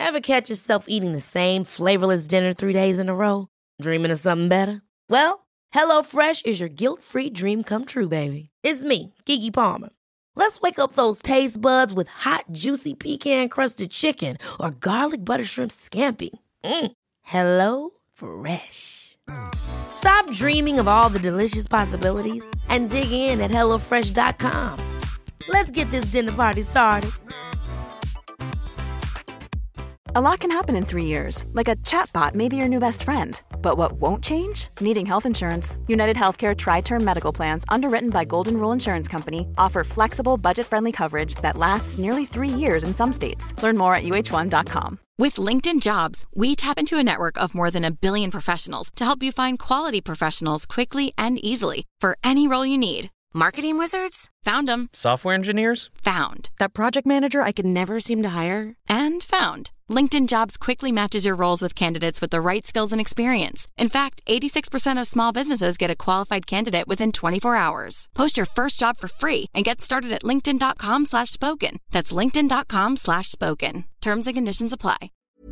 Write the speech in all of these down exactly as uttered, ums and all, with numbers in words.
Ever catch yourself eating the same flavorless dinner three days in a row? Dreaming of something better? Well, HelloFresh is your guilt-free dream come true, baby. It's me, Keke Palmer. Let's wake up those taste buds with hot, juicy pecan-crusted chicken or garlic butter shrimp scampi. Mm. Hello Fresh. Stop dreaming of all the delicious possibilities and dig in at hello fresh dot com. Let's get this dinner party started. A lot can happen in three years, like a chatbot may be your new best friend. But what won't change? Needing health insurance. United Healthcare Tri-Term Medical Plans, underwritten by Golden Rule Insurance Company, offer flexible, budget-friendly coverage that lasts nearly three years in some states. Learn more at U H one dot com. With LinkedIn Jobs, we tap into a network of more than a billion professionals to help you find quality professionals quickly and easily for any role you need. Marketing wizards? Found them. Software engineers? Found. That project manager I could never seem to hire? And found. LinkedIn Jobs quickly matches your roles with candidates with the right skills and experience. In fact, eighty-six percent of small businesses get a qualified candidate within twenty-four hours. Post your first job for free and get started at linkedin dot com slash spoken. That's linkedin dot com slash spoken. Terms and conditions apply.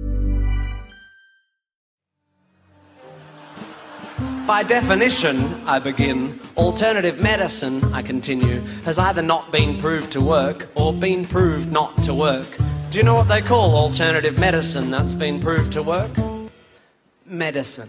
By definition, I begin, alternative medicine, I continue, has either not been proved to work or been proved not to work. Do you know what they call alternative medicine that's been proved to work? Medicine.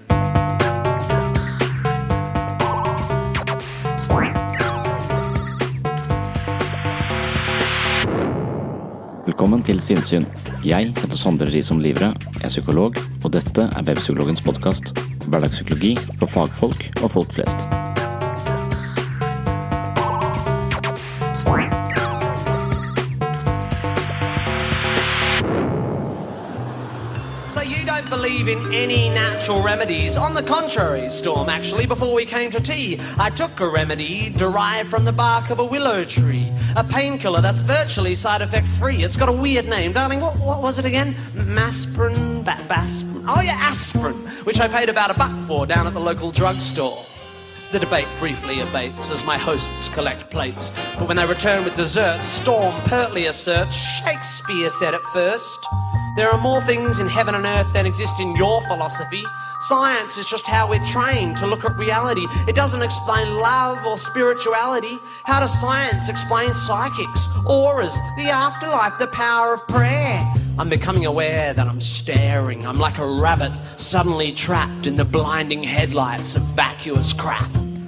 Velkommen til Sinnsyn. Jeg heter Sondre Risom Livre, jeg er psykolog, og dette er Webpsykologens podcast. Hverdagspsykologi for fagfolk og folk flest. So you don't believe in any natural remedies? On the contrary, Storm, actually, before we came to tea, I took a remedy derived from the bark of a willow tree. A painkiller that's virtually side effect free. It's got a weird name. Darling, what, what was it again? Masprin? Ba- Basprin? Oh yeah, aspirin, which I paid about a buck for down at the local drugstore. The debate briefly abates as my hosts collect plates. But when they return with desserts, Storm pertly asserts, Shakespeare said it first. There are more things in heaven and earth than exist in your philosophy. Science is just how we're trained to look at reality. It doesn't explain love or spirituality. How does science explain psychics, auras, the afterlife, the power of prayer? I'm becoming aware that I'm staring. I'm like a rabbit suddenly trapped in the blinding headlights of vacuous crap.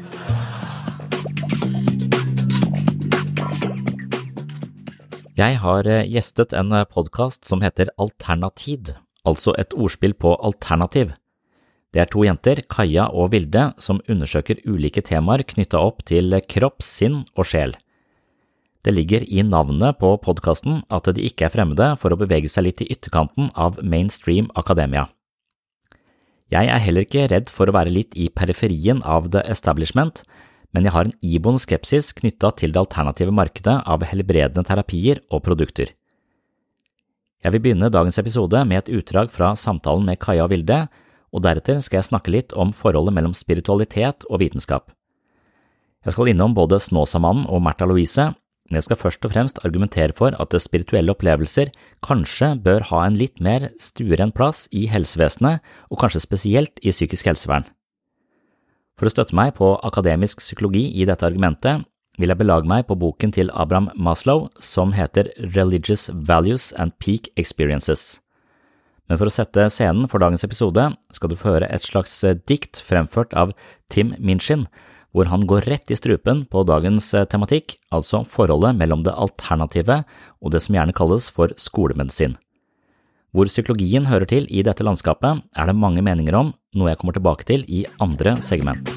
Jeg har gjestet en podcast som heter Alternatid, altså et ordspill på alternativ. Det er to jenter, Kaja og Vilde, som undersøker ulike temaer knyttet opp til kropp, sinn og sjel. Det ligger i navnet på podcasten at de ikke er fremmede for å bevege seg litt i ytterkanten av mainstream akademia. Jeg er heller ikke redd for å være litt i periferien av the establishment, men jeg har en iboende skepsis knyttet til det alternative markedet av helbredende terapier og produkter. Jeg vil begynne dagens episode med et utdrag fra samtalen med Kaja og Vilde, og deretter skal jeg snakke litt om forholdet mellom spiritualitet og vitenskap. Jeg skal innom både Snåsamannen og Märtha Louise, men jeg skal først og fremst argumentere for at spirituelle opplevelser kanskje bør ha en litt mer stueren plass i helsevesenet, og kanskje spesielt i psykisk helsevern. For å støtte meg på akademisk psykologi i dette argumentet, vil jeg belage meg på boken til Abraham Maslow som heter Religious Values and Peak Experiences. Men for å sette scenen for dagens episode, skal du få høre et slags dikt fremført av Tim Minchin, hvor han går rett i strupen på dagens tematikk, altså forholdet mellom det alternative og det som gjerne kalles for skolemedisin. Hvor psykologien hører til i dette landskapet er det mange meninger om, noe jeg kommer tilbake til i andre segment.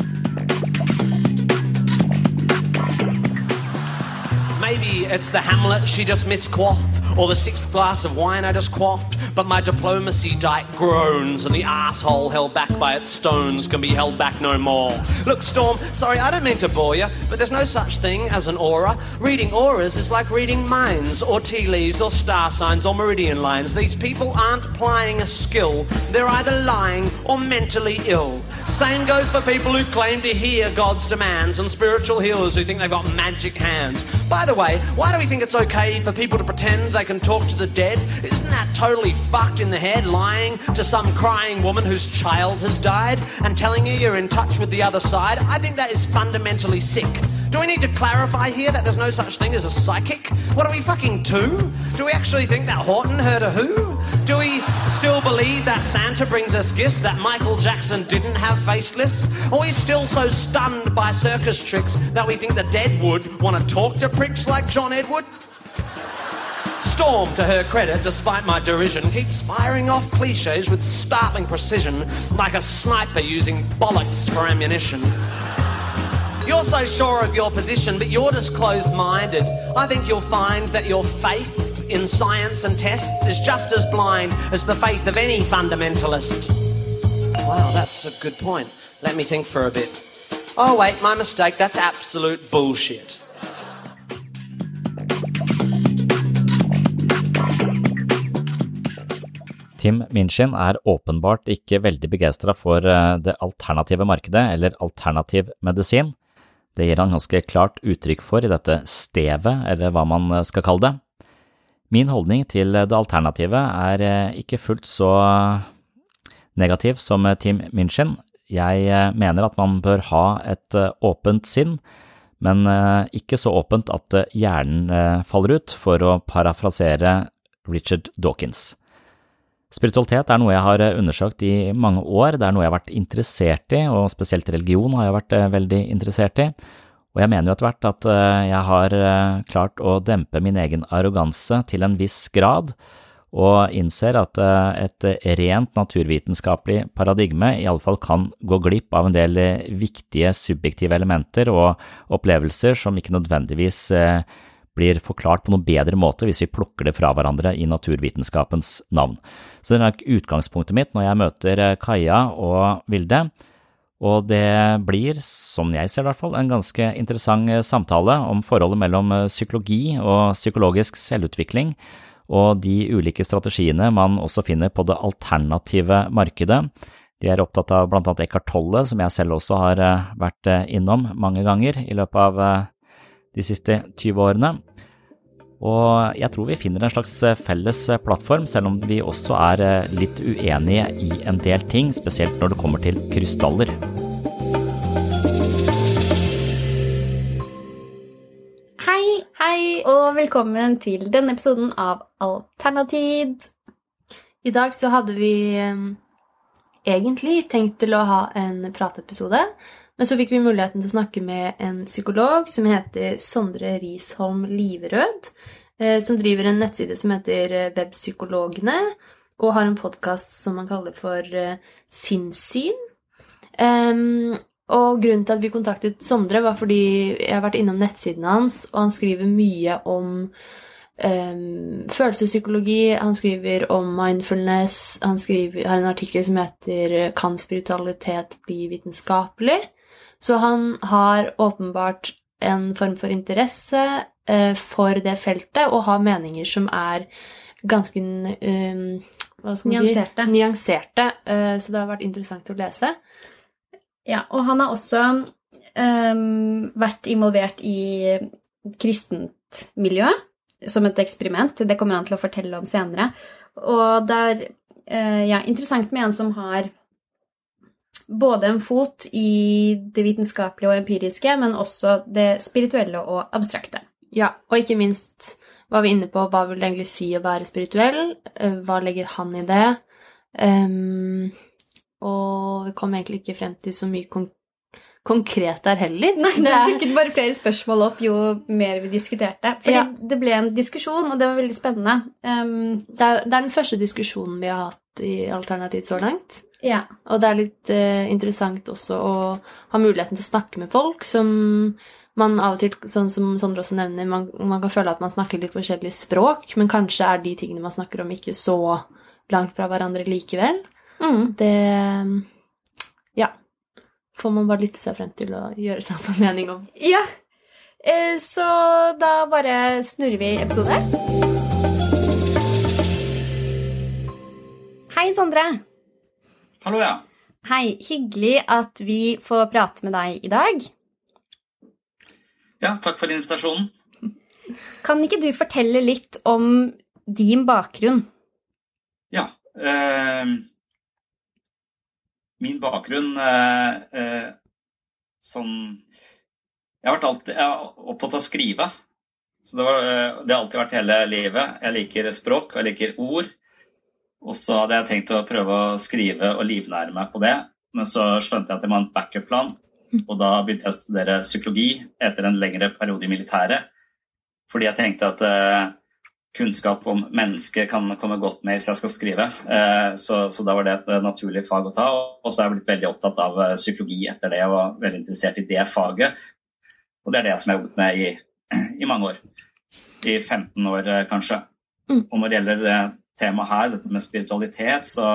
Maybe it's the Hamlet she just misquaffed, or the sixth glass of wine I just quaffed, but my diplomacy dike groans, and the asshole held back by its stones can be held back no more. Look, Storm, sorry, I don't mean to bore you, but there's no such thing as an aura. Reading auras is like reading minds, or tea leaves, or star signs, or meridian lines. These people aren't applying a skill. They're either lying or mentally ill. Same goes for people who claim to hear God's demands and spiritual healers who think they've got magic hands. By the way, why do we think it's okay for people to pretend they can talk to the dead? Isn't that totally fucked in the head, lying to some crying woman whose child has died and telling you you're in touch with the other side? I think that is fundamentally sick. Do we need to clarify here that there's no such thing as a psychic? What are we, fucking two? Do we actually think that Horton heard a who? Do we still believe that Santa brings us gifts, that Michael Jackson didn't have facelifts? Are we still so stunned by circus tricks that we think the dead would want to talk to pricks like John Edward? Storm, to her credit, despite my derision, keeps firing off cliches with startling precision, like a sniper using bollocks for ammunition. You're so sure of your position, but you're just closed-minded. I think you'll find that your faith in science and tests is just as blind as the faith of any fundamentalist. Wow, that's a good point. Let me think for a bit. Oh, wait, my mistake. That's absolute bullshit. Tim Minchin er åpenbart ikke veldig begeistret for det alternative markedet eller alternativ medisin. Det gir han ganske klart uttrykk for i dette stevet, eller hva man skal kalle det. Min holdning til det alternative er ikke fullt så negativ som Tim Minchin. Jeg mener at man bør ha et åpent sinn, men ikke så åpent at hjernen faller ut, for å parafrasere Richard Dawkins. Spiritualitet er noe jeg har undersøkt i mange år, det er noe jeg har vært interessert i, og spesielt religion har jeg vært veldig interessert i, og jeg mener jo etter hvert at jeg har klart å dempe min egen arroganse til en viss grad, og innser at et rent naturvitenskapelig paradigme i alle fall kan gå glipp av en del viktige subjektive elementer og opplevelser som ikke nødvendigvis blir forklart på noen bedre måte hvis vi plukker det fra hverandre i naturvitenskapens navn. Så det er utgangspunktet mitt når jeg møter Kaja og Vilde, og det blir, som jeg ser i hvert fall, en ganske interessant samtale om forholdet mellom psykologi og psykologisk selvutvikling, og de ulike strategiene man også finner på det alternative markedet. De er opptatt av blant annet Eckhart Tolle, som jeg selv også har vært innom mange ganger i løpet av de siste tyve årene, og jeg tror vi finner en slags felles plattform, selv om vi også er litt uenige i en del ting, spesielt når det kommer til krystaller. Hei, hei, og velkommen til denne episoden av Alternatid. I dag så hadde vi um, egentlig tenkt til å ha en prateepisode, men så fikk vi muligheten til å snakke med en psykolog som heter Sondre Risholm Liverød, eh, som driver en nettside som heter Webpsykologene, og har en podcast som man kaller for eh, Sinnssyn. Um, og grunnen til at vi kontaktet Sondre var fordi jeg har vært innom nettsiden hans, og han skriver mye om um, følelsespsykologi, han skriver om mindfulness, han skriver, har en artikkel som heter «Kan spiritualitet bli vitenskapelig?» Så han har åpenbart en form for interesse eh, for det feltet, og har meninger som er ganske um, hva skal man nyanserte. Si? Nyanserte, uh, så det har vært interessant å lese. Ja, og han har også um, vært involvert i kristent miljø, som et eksperiment. Det kommer han til å fortelle om senere. Og det er uh, ja, interessant med en som har både en fot i det vitenskapelige og empiriske, men også det spirituelle og abstrakte. Ja, og ikke minst var vi inne på hva vil det egentlig si å være spirituell, hva legger han i det, um, og vi kom egentlig ikke frem til så mye kon- konkret der heller. Nei, det dukket bare flere spørsmål opp jo mer vi diskuterte, fordi ja. Det ble en diskusjon, og det var veldig spennende. Um, det, er, det er den første diskusjonen vi har hatt i Alternativ så langt. Ja. Og det er litt uh, interessant også å ha muligheten til å snakke med folk som man av og til, sånn som Sondre også nevner, man, man kan føle at man snakker litt forskjellig språk, men kanskje er de tingene man snakker om ikke så langt fra hverandre likevel. Mm. Det, ja, får man bare lytte seg frem til å gjøre seg på mening om. Ja, eh, så da bare snurrer vi episode. Hei, Sondre. Hallo, ja. Hei, hyggelig at vi får prate med deg I dag. Ja, takk for invitasjonen. Kan ikke du fortelle litt om din bakgrunn? Ja, eh, min bakgrunn eh, eh, sånn, jeg har vært alltid, jeg er opptatt av å skrive. Så det, var, det har alltid vært hele livet. Jeg liker språk, jeg liker ord. Og så hadde jeg tenkt å prøve å skrive og livnære meg på det. Men så skjønte jeg at det var en backup-plan. Og da begynte jeg å studere psykologi etter en lengre periode I militæret. Fordi jeg tenkte at eh, kunnskap om mennesket kan komme godt med hvis jeg skal skrive. Eh, så, så da var det et naturlig fag å ta. Og så har jeg blitt veldig opptatt av psykologi etter det, og var veldig interessert I det faget. Og det er det som jeg har jobbet med I I mange år, I femten år kanskje. Mm. Og når det gjelder det temaet her, dette med spiritualitet, så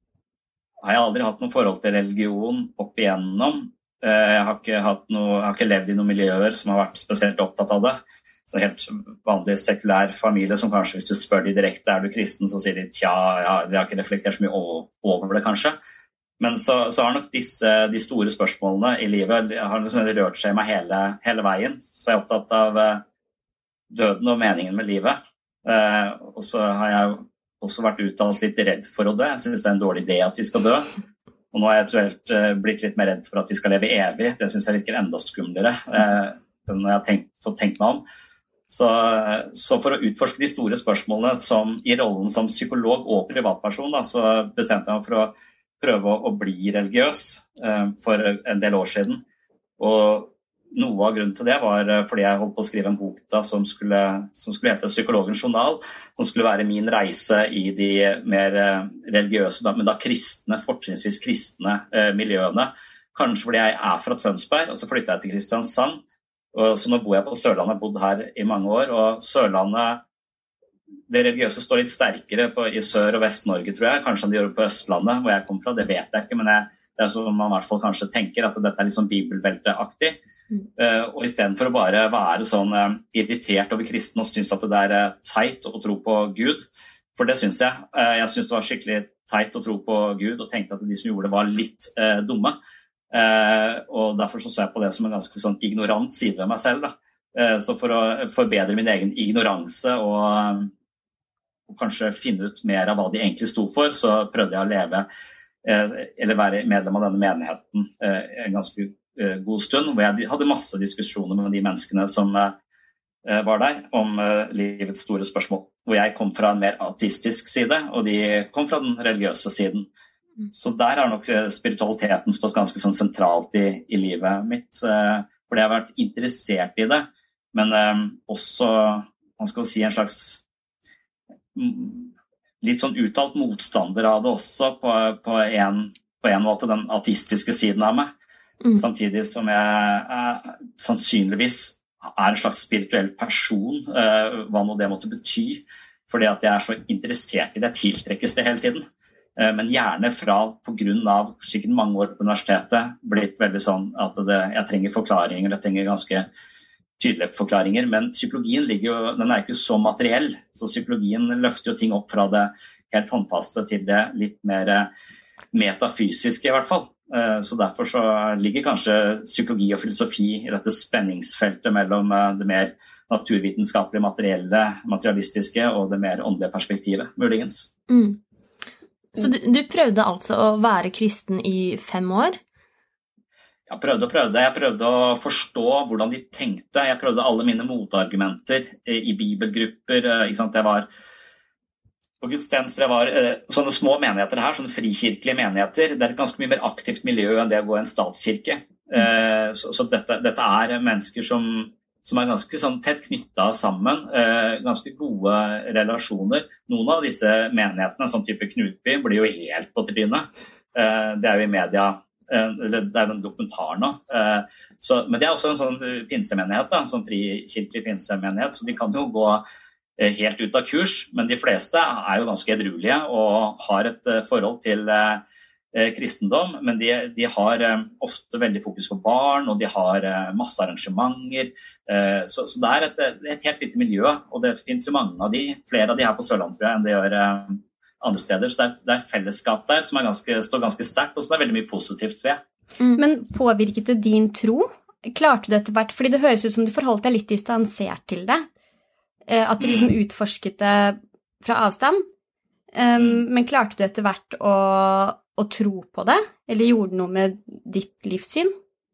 har jeg aldri hatt noe forhold til religion opp igjennom. Jeg har ikke, hatt noe, jeg har ikke levd I noen miljøer som har vært spesielt opptatt av det. Så helt vanlig sekulær familie som kanskje, hvis du spør de direkte, er du kristen, så sier de, tja, jeg har ikke reflektert så mye over det kanskje. Men så, så har nok disse, de store spørsmålene I livet har liksom rørt seg I meg hele, hele veien. Så jeg er opptatt av uh, døden og meningen med livet. Uh, og så har jeg også vært uttalt litt redd for å dø. Jeg synes det er en dårlig idé at vi skal dø. Og nå har jeg eventuelt uh, blitt litt mer redd for at vi skal leve evig. Det synes jeg virker enda skumlere uh, når jeg har tenkt, fått tenkt meg om. Så, så for å utforske de store spørsmålene som, I rollen som psykolog og privatperson, da, så bestemte jeg meg for å prøve å bli religiøs eh, for en del år siden. Og noe av grunnen til det var fordi jeg holdt på å skrive en bok da, som, skulle, som skulle hete Psykologens journal, som skulle være min reise I de mer eh, religiøse, da, men da kristne, fortrinnsvis kristne eh, miljøene. Kanskje fordi jeg er fra Tønsberg, og så flyttet jeg til Kristiansand. Og så nå bor jeg på Sørlandet, bodd her I mange år, og Sørlandet det religiøse står litt sterkere på, I Sør- og Vest-Norge, tror jeg. Kanskje de gjør det på Østlandet, hvor jeg kom fra, det vet jeg ikke, men jeg, det er som man I hvert fall kanskje tenker, at dette er litt sånn bibelbelteaktig. Mm. Uh, og I stedet for å bare være sånn uh, irritert over kristen og synes at det er uh, teit å tro på Gud, for det synes jeg. Uh, jeg synes det var skikkelig teit å tro på Gud, og tenkte at de som gjorde det var litt uh, dumme. Uh, og derfor så, så jeg på det som en ganske sånn ignorant side av meg selv, da. Uh, så for å forbedre min egen ignoranse og og kanskje finne ut mer av hva de egentlig stod for, så prøvde jeg å leve, eh, eller være medlem av denne menigheten eh, en ganske eh, god stund, hvor jeg hadde masse diskusjoner med de menneskene som eh, var der, om eh, livets store spørsmål, hvor jeg kom fra en mer ateistisk side, og de kom fra den religiøse siden. Så der har nok spiritualiteten stått ganske sånn sentralt I, I livet mitt, eh, fordi jeg har vært interessert I det, men eh, også, man skal si en slags litt sånn uttalt motstander av det også på, på, en, på en måte, den ateistiske siden av meg. Mm. Samtidig som jeg er, sannsynligvis er en slags spirituell person, uh, hva nå det måtte bety, fordi at jeg er så interessert I det, tiltrekkes det hele tiden. Uh, men gjerne fra, på grunn av sikkert mange år på universitetet, blitt veldig sånn at det, jeg trenger forklaringer, jeg trenger ganske tydelige forklaringer, men psykologien ligger jo, den er ikke så materiell, så psykologien løfter jo ting opp fra det helt håndfaste til det litt mer metafysiske I hvert fall. Så derfor så ligger kanskje psykologi og filosofi I dette spenningsfeltet mellom det mer naturvitenskapelige, materielle, materialistiske og det mer åndelige perspektivet, muligens. Mm. Så du, du prøvde altså å være kristen I fem år? Jeg prøvde og prøvde. Jeg prøvde å forstå hvordan de tenkte. Jeg prøvde alle mine motargumenter I bibelgrupper. Ikke sant? Jeg var på gudstjenester, jeg var sånne små menigheter her, sånne frikirkelige menigheter. Det er et ganske mye mer aktivt miljø enn det å gå I en statskirke. Mm. Så, så dette, dette er mennesker som, som er ganske sånn tett knyttet sammen, ganske gode relasjoner. Noen av disse menighetene, sånn type Knutby, blir jo helt på trynet. Det er jo I media. Det er jo en dokumentar nå. Så, men det er også en sånn pinsemenighet, da, sånn frikirkelig pinsemenighet, så de kan jo gå helt ut av kurs, men de fleste er jo ganske edruelige og har et forhold til kristendom, men de, de har ofte veldig fokus på barn, og de har masse arrangementer, så, så det er et, et helt lite miljø, og det finnes jo mange av de, flere av de her på Sørlandet, tror jeg, enn det gjør andre steder. Så det er, det er fellesskap der som er ganske, står ganske sterkt, og så det er veldig mye positivt ved. Mm. Men påvirket det din tro? Klarte du etter hvert, fordi det høres ut som du forholdt deg litt distansert til det, at du liksom utforsket det fra avstand, um, mm. men klarte du etter hvert å, å tro på det, eller gjorde det noe med ditt livssyn?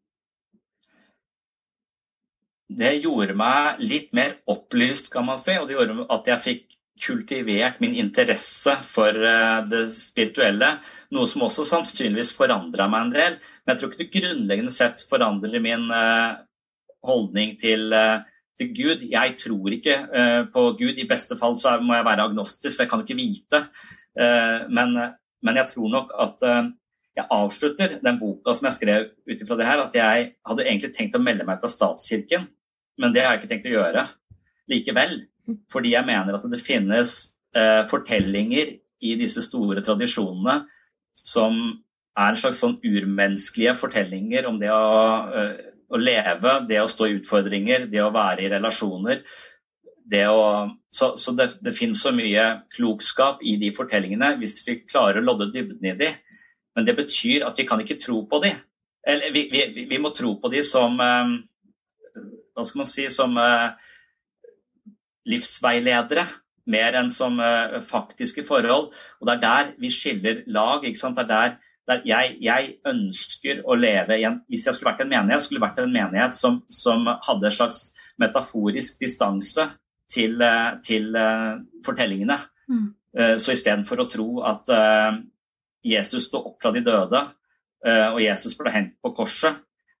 Det gjorde meg litt mer opplyst, kan man si, og det gjorde at jeg fikk kultivert min interesse for det spirituelle, noe som også sannsynligvis forandret meg en del, men jeg tror ikke det grunnleggende sett forandrer min holdning til, til Gud. Jeg tror ikke på Gud, i beste fall så må jeg være agnostisk, for jeg kan ikke vite, men, men jeg tror nok at jeg avslutter den boka som jeg skrev utifra det her, at jeg hadde egentlig tenkt å melde meg ut av statskirken, men det har jeg ikke tenkt å gjøre likevel, fordi jeg mener at det finnes eh, fortellinger i disse store tradisjonene som er en slags sånn urmenneskelige fortellinger om det å, eh, å leve, det å stå i utfordringer, det å være i relasjoner. Det å, så så det, det finnes så mye klokskap i de fortellingene hvis vi klarer å lodde dybden i de. Men det betyr at vi kan ikke tro på de. Eller vi, vi, vi må tro på de som eh, hva skal man si, som uh, livsveiledere, mer enn som uh, faktiske forhold. Og det er der vi skiller lag, ikke sant? Det er der, der jeg, jeg ønsker å leve igjen. Hvis jeg skulle vært en menighet, skulle vært en menighet som, som hadde en slags metaforisk distanse til, uh, til uh, fortellingene. Mm. Uh, så i stedet for å tro at uh, Jesus stod opp fra de døde, uh, og Jesus ble hengt på korset,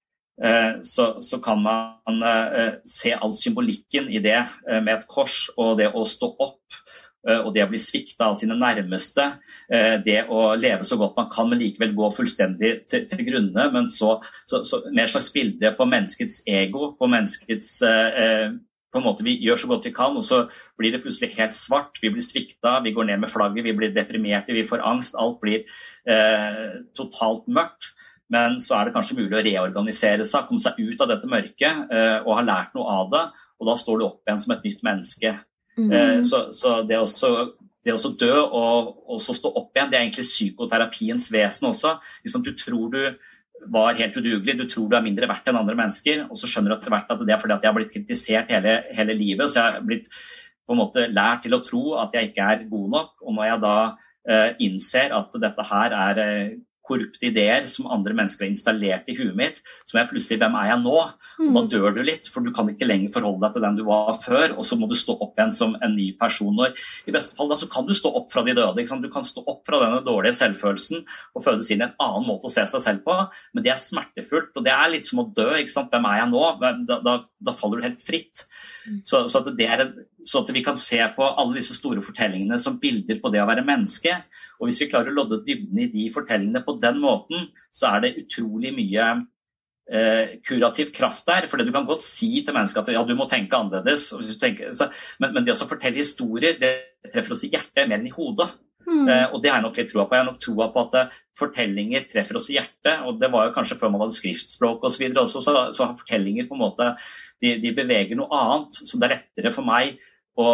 Så, så kan man uh, se all symbolikken i det uh, med et kors, og det å stå opp, uh, og det å bli sviktet av sine nærmeste, uh, det å leve så godt man kan, men likevel gå fullstendig til, til grunne, men så, så, så mer slags bilde på menneskets ego, på menneskets uh, på en måte vi gjør så godt vi kan, og så blir det plutselig helt svart, vi blir sviktet, vi går ned med flagget, vi blir deprimerte, vi får angst, alt blir uh, totalt mørkt. Men så er det kanskje mulig å reorganisere seg, komme seg ut av dette mørket uh, og ha lært noe av det, og da står du opp igjen som et nytt menneske. Mm. Uh, så, så det, også, det også dø og, og så stå opp igjen, det er egentlig psykoterapiens vesen også. Liksom, du tror du var helt udugelig, du tror du er mindre verdt enn andre mennesker, og så skjønner du etter hvert at det er fordi at jeg har blitt kritisert hele, hele livet, så jeg har blitt på en måte lært til å tro at jeg ikke er god nok, og når jeg da uh, innser at dette her er uh, korrupte ideer som andre mennesker har installert i huet mitt, så er jeg plutselig, hvem er jeg nå? Og da dør du litt, for du kan ikke lenger forholde deg til den du var før, og så må du stå opp igjen som en ny person. Og i beste fall da, så kan du stå opp fra de døde, ikke sant? Du kan stå opp fra denne dårlige selvfølelsen og fødes inn i en annen måte å se seg selv på, men det er smertefullt, og det er litt som å dø, ikke sant? Hvem er jeg nå? Da, da, da faller du helt fritt. Så, så, at det er, så at vi kan se på alle disse store fortellingene som bilder på det å være menneske, og hvis vi klarer å lodde dybden i de fortellingene på den måten, så er det utrolig mye eh, kurativ kraft der, for du kan godt si til mennesker at ja, du må tenke annerledes, tenker, så, men, men det å fortelle historier, det treffer oss i hjertet mer enn i hodet. Mm. Eh, og det har jeg nok litt troa på. Jeg har nok troa på at uh, fortellinger treffer oss i hjertet, og det var jo kanskje før man hadde skriftspråk og så videre også, så, så har fortellinger på en måte, de, de beveger noe annet, så det er lettere for meg å,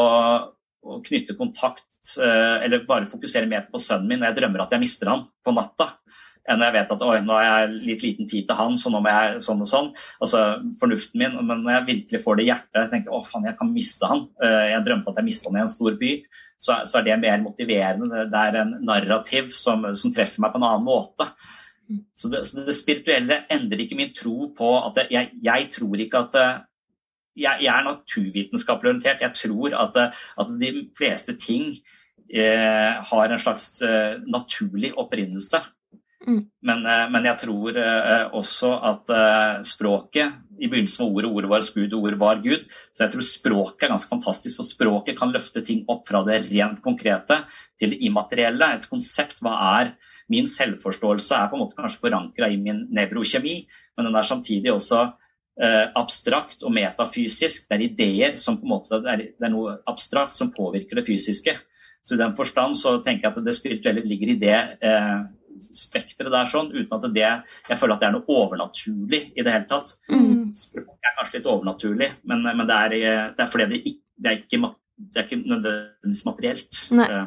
å knytte kontakt, uh, eller bare fokusere mer på sønnen min når jeg drømmer at jeg mister han på natta, enn når jeg vet at oi, nå har jeg litt liten tid til han, så nå må jeg sånn og sånn, altså fornuften min, men når jeg virkelig får det i hjertet, jeg tenker, å faen, jeg kan miste han, uh, jeg drømte at jeg mistet han i en stor by, så, så er det mer motiverende, det er en narrativ som, som treffer meg på en annen måte. Så det, så det spirituelle endrer ikke min tro på at det, jeg, jeg tror ikke at jeg, jeg er naturvitenskapelig orientert, jeg tror at, at de fleste ting eh, har en slags eh, naturlig opprinnelse. Mm. Men, eh, men jeg tror eh, også at eh, språket, i begynnelsen var ordet, ordet var Gud, ordet var Gud, så jeg tror språket er ganske fantastisk, for språket kan løfte ting opp fra det rent konkrete til det immaterielle. Et konsept, hva er min selvforståelse, er på en måte kanskje forankret i min nevrokjemi, men den er samtidig også eh, abstrakt og metafysisk. Det er ideer som på en måte, det er, det er noe abstrakt som påvirker det fysiske. Så i den forstand så tenker jeg at det spirituelle ligger i det eh, spektret der sånn, uten at det, jeg føler at det er noe overnaturlig i det hele tatt. Mm. Språk er kanskje litt overnaturlig, men, men det, er, det er fordi det ikke, det er ikke, det er ikke nødvendigvis materielt. Nei.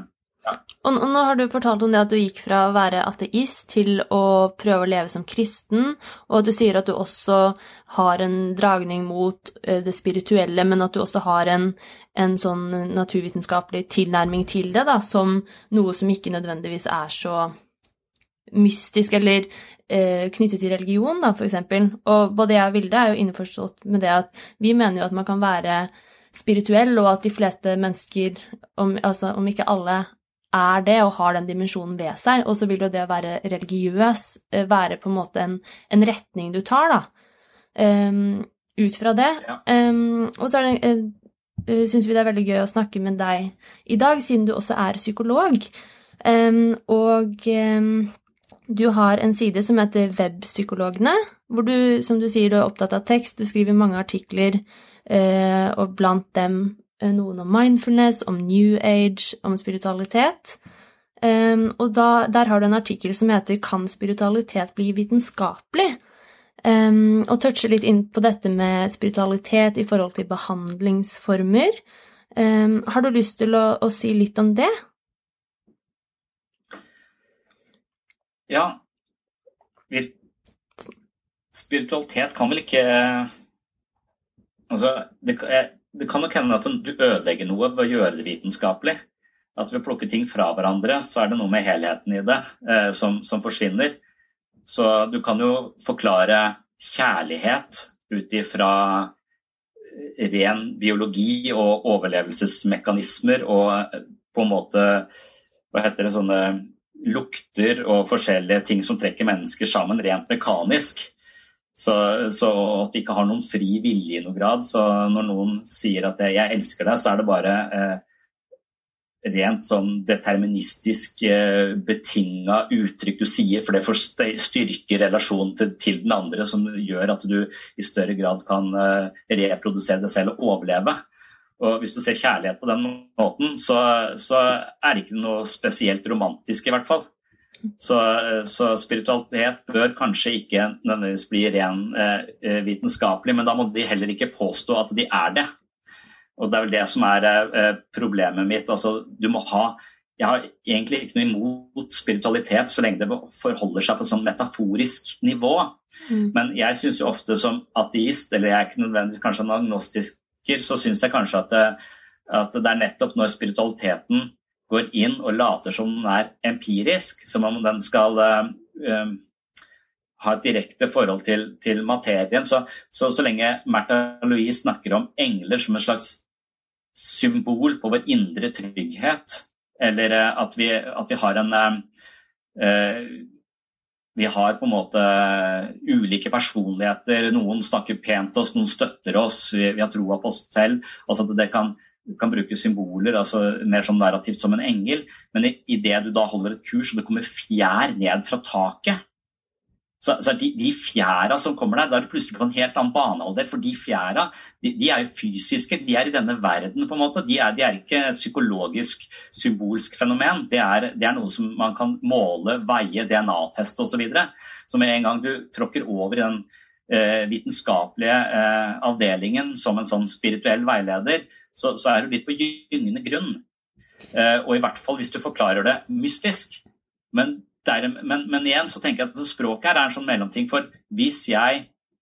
Ja. Og, og nå har du fortalt om det at du gikk fra å være ateist til å prøve å leve som kristen, og at du sier at du også har en dragning mot uh, det spirituelle, men at du også har en, en sånn naturvitenskapelig tilnærming til det, da, som noe som ikke nødvendigvis er så mystisk eller uh, knyttet til religion, da, for eksempel. Og både jeg og Vilde er jo innforstått med det at vi mener jo at man kan være spirituell, og at de fleste mennesker, om, altså, om ikke alle er det og har den dimensjonen ved seg, og så vil jo det å være religiøs være på en måte en, en retning du tar da, um, ut fra det. Ja. Um, og så er det, uh, synes vi det er veldig gøy å snakke med deg i dag, siden du også er psykolog. Um, og um, du har en side som heter Webpsykologene, hvor du, som du sier, du er opptatt av tekst, du skriver mange artikler, uh, og blant dem noen om mindfulness, om New Age, om spiritualitet. Um, og da, der har du en artikkel som heter «Kan spiritualitet bli vitenskapelig?» Um, og toucher litt inn på dette med spiritualitet i forhold til behandlingsformer. Um, har du lyst til å, å si litt om det? Ja, spiritualitet kan vel ikke... Altså, det er Det kan nok hende at du ødelegger noe ved å gjøre det vitenskapelig. At ved å plukke ting fra hverandre, så er det noe med helheten i det eh, som, som forsvinner. Så du kan jo forklare kjærlighet ut ifra ren biologi og overlevelsesmekanismer og på en måte, hva heter det, sånne lukter og forskjellige ting som trekker mennesker sammen rent mekanisk. Så, så at vi ikke har noen fri vilje i noen grad, så når noen sier at jeg elsker deg, så er det bare eh, rent sånn deterministisk eh, betinget uttrykk du sier, for det får styrke relasjonen til, til den andre, som gjør at du i større grad kan eh, reprodusere deg selv og overleve. Og hvis du ser kjærlighet på den måten, så, så er det ikke noe spesielt romantisk i hvert fall. Så, så spiritualitet bør kanskje ikke nødvendigvis bli ren eh, vitenskapelig, men da må de heller ikke påstå at de er det. Og det er vel det som er eh, problemet mitt. Altså, du må ha, jeg har egentlig ikke noe imot spiritualitet så lenge det forholder seg på et sånn metaforisk nivå. Mm. Men jeg synes jo ofte som ateist, eller jeg er ikke nødvendigvis kanskje en agnostiker, så synes jeg kanskje at det, at det er nettopp når spiritualiteten går inn og later som den er empirisk, som om den skal uh, ha et direkte forhold til, til materien. Så, så, så lenge Märtha Louise snakker om engler som en slags symbol på vår indre trygghet, eller uh, at, vi, at vi har en uh, vi har på en måte ulike personligheter, noen snakker pent til oss, noen støtter oss, vi, vi har troa på oss selv, altså at det kan Du kan bruke symboler, altså mer sånn narrativt som en engel, men i, i det du da holder et kurs, og det kommer fjær ned fra taket, så, så de, de fjæra som kommer der, da er du plutselig på en helt annen banealder, for de fjæra, de, de er jo fysiske, de er i denne verden på en måte, de er, de er ikke et psykologisk, symbolsk fenomen, det er, det er noe som man kan måle, veie, D N A-teste og så videre, så med en gang du tråkker over i den eh, vitenskapelige eh, avdelingen som en sånn spirituell veileder, Så, så er du litt på gyngende grunn. Eh, og i hvert fall hvis du forklarer det mystisk. Men, der, men, men igjen så tenker jeg at språket her er en sånn mellomting, for hvis jeg,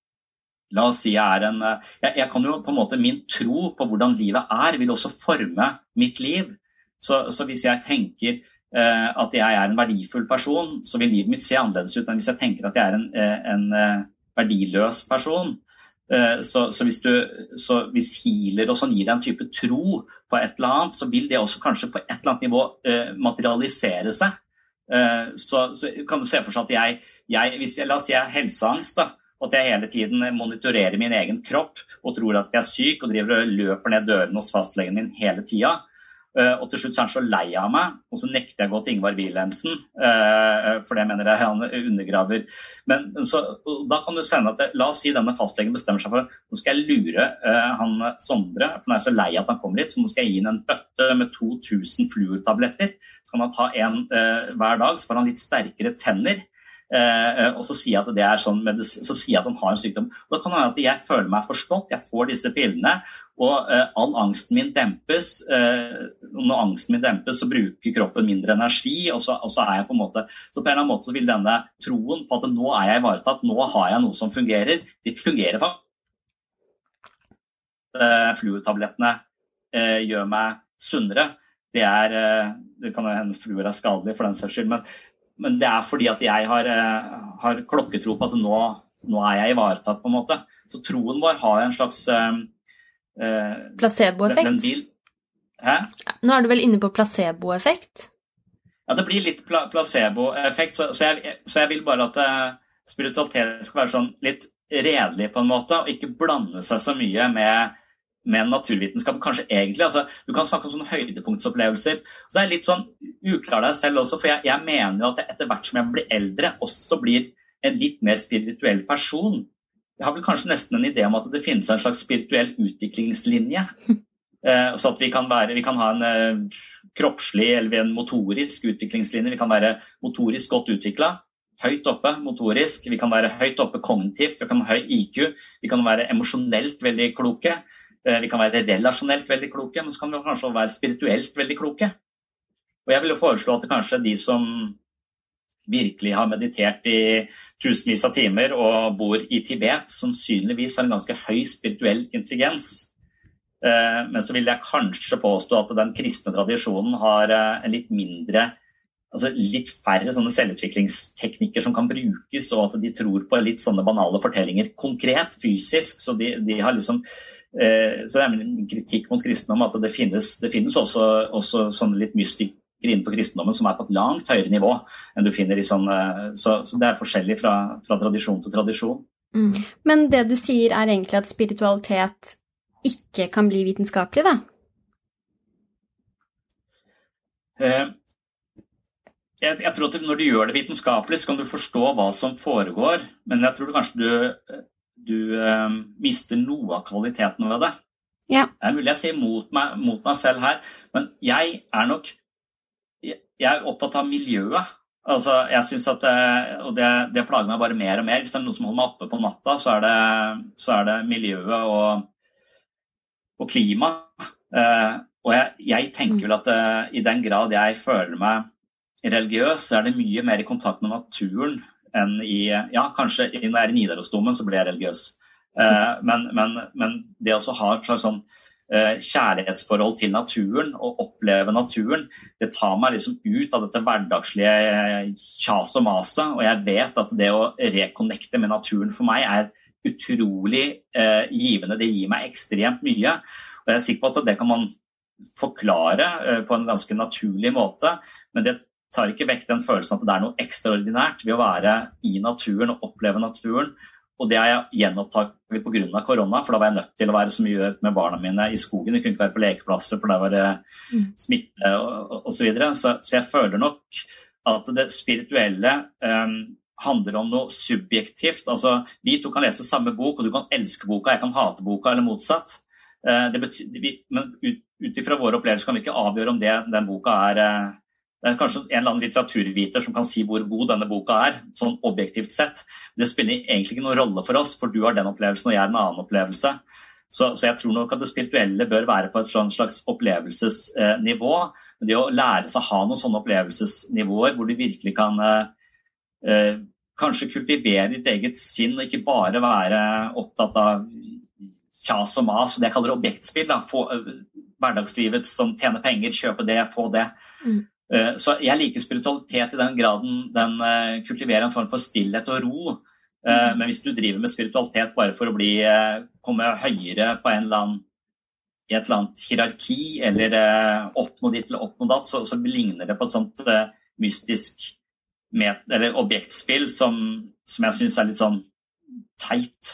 la oss si jeg er en, jeg, jeg kan jo på en måte, min tro på hvordan livet er, vil også forme mitt liv. Så, så hvis jeg tenker eh, at jeg er en verdifull person, så vil livet mitt se annerledes ut enn hvis jeg tenker at jeg er en, en, en verdiløs person. Så, så, hvis du, så hvis healer og sånn gir deg en type tro på et eller annet, så vil det også kanskje på et eller annet nivå eh, materialisere seg. Eh, så, så kan du se for seg at jeg, jeg, hvis jeg, la oss si jeg har helseangst da, og at jeg hele tiden monitorerer min egen kropp og tror at jeg er syk og driver og løper ned døren hos fastlegen min hele tiden, og til slutt så er han så lei av meg, og så nekter jeg å gå til Ingvar Wilhelmsen, for det mener jeg han undergraver. Men så, da kan du sende at, det, la oss si denne fastlegen bestemmer seg for, nå skal jeg lure han Sondre, for nå er jeg så lei at han kommer hit, så nå skal jeg gi inn en bøtte med to tusen fluortabletter, så kan han ta en hver dag, så får han litt sterkere tenner, Uh, og så sier jeg at det er sånn, så sier jeg at han har en sykdom. Og da kan det være at jeg føler meg forstått, jeg får disse pillene, og uh, all angsten min dempes. Uh, når angsten min dempes, så bruker kroppen mindre energi, og så, og så er jeg på en måte, så på en eller annen måte så vil denne troen på at nå er jeg ivaretatt, nå har jeg noe som fungerer, det fungerer faktisk. Uh, fluortablettene uh, gjør meg sunnere. Det er, uh, det kan være hennes fluor er skadelig for den saks skyld, men Men det er fordi at jeg har, har klokketro på at nå, nå er jeg ivaretatt på en måte. Så troen vår har en slags... Uh, placeboeffekt? Den, den vil, hæ? Nå er du vel inne på placeboeffekt? Ja, det blir litt pla placeboeffekt, så, så, jeg, så jeg vil bare at uh, spiritualitet skal være sånn litt redelig på en måte, og ikke blande seg så mye med... med naturvitenskap, kanskje egentlig. Altså, du kan snakke om sånne høydepunktsopplevelser. Så er jeg litt sånn uklar deg selv også, for jeg, jeg mener jo at etter hvert som jeg blir eldre, også blir en litt mer spirituell person. Jeg har vel kanskje nesten en idé om at det finnes en slags spirituell utviklingslinje. eh, så at vi kan, være, vi kan ha en eh, kroppslig eller en motorisk utviklingslinje. Vi kan være motorisk godt utviklet, høyt oppe motorisk. Vi kan være høyt oppe kognitivt, vi kan ha høy I Q, vi kan være emosjonelt veldig kloke. Vi kan være relasjonelt veldig kloke, men så kan vi kanskje være spirituelt veldig kloke. Og jeg vil jo foreslå at det kanskje de som virkelig har meditert i tusenvis av timer og bor i Tibet, sannsynligvis har en ganske høy spirituell intelligens. Men så vil jeg kanskje påstå at den kristne tradisjonen har en litt mindre, altså litt færre sånne selvutviklingsteknikker som kan brukes, og at de tror på litt sånne banale fortellinger konkret, fysisk, så de, de har liksom så det er en kritikk mot kristendom at det finnes, det finnes også, også sånne litt mystikker innenfor kristendommen som er på et langt høyere nivå enn du finner i sånn, så, så det er forskjellig fra, fra tradisjon til tradisjon. Mm. Men det du sier er egentlig at spiritualitet ikke kan bli vitenskapelig, da? Eh, jeg, jeg tror at når du gjør det vitenskapelig, så kan du forstå hva som foregår, men jeg tror kanskje du du uh, mister noe av kvaliteten ved det. Ja. Det er mulig jeg sier mot meg, mot meg selv her, men jeg er nok jeg, jeg er opptatt av miljøet. Altså, jeg synes at det, og det, det plager meg bare mer og mer. Hvis det er noe som holder meg oppe på natta, så er det, så er det miljøet og, og klima. Uh, og jeg, jeg tenker vel at uh, i den grad jeg føler meg religiøs, så er det mye mer i kontakt med naturen enn i, ja, kanskje når jeg er i Nidarosdomen så blir jeg religiøs. Uh, men, men, men det å ha et slags sånn uh, kjærlighetsforhold til naturen og oppleve naturen, det tar meg liksom ut av dette hverdagslige kjas og mase, og jeg vet at det å reconnecte med naturen for meg er utrolig uh, givende. Det gir meg ekstremt mye, og jeg er sikker på at det kan man forklare uh, på en ganske naturlig måte, men det tar ikke vekk den følelsen at det er noe ekstraordinært ved å være i naturen og oppleve naturen. Og det har jeg gjenopptaket på grunn av korona, for da var jeg nødt til å være så mye med barna mine i skogen. Vi kunne ikke være på lekeplasser, for der var det smitte og, og, og så videre. Så, så jeg føler nok at det spirituelle um, handler om noe subjektivt. Altså, vi to kan lese samme bok, og du kan elske boka, jeg kan hate boka, eller motsatt. Uh, det betyr, vi, men ut, ut ifra våre opplevelser kan vi ikke avgjøre om det, den boka er... Uh, Det er kanskje en eller annen litteraturviter som kan si hvor god denne boka er, sånn objektivt sett. Det spiller egentlig ikke noen rolle for oss, for du har den opplevelsen og jeg har en annen opplevelse. Så, så jeg tror nok at det spirituelle bør være på et slags opplevelsesnivå. Men det å lære seg å ha noen sånne opplevelsesnivåer hvor du virkelig kan eh, kanskje kultivere ditt eget sinn og ikke bare være opptatt av kjas og mas, og det jeg kaller objektspill. Da. Få, hverdagslivet som tjener penger, kjøpe det, få det. Mm. Så jeg liker spiritualitet i den graden den kultiverer en form for stillhet og ro. Mm. Men hvis du driver med spiritualitet bare for å bli, komme høyere på en eller annen, i et eller annet hierarki, eller oppnå ditt eller oppnå datt, så, så ligner det på et sånt mystisk med, eller objektspill som, som jeg synes er litt sånn teit.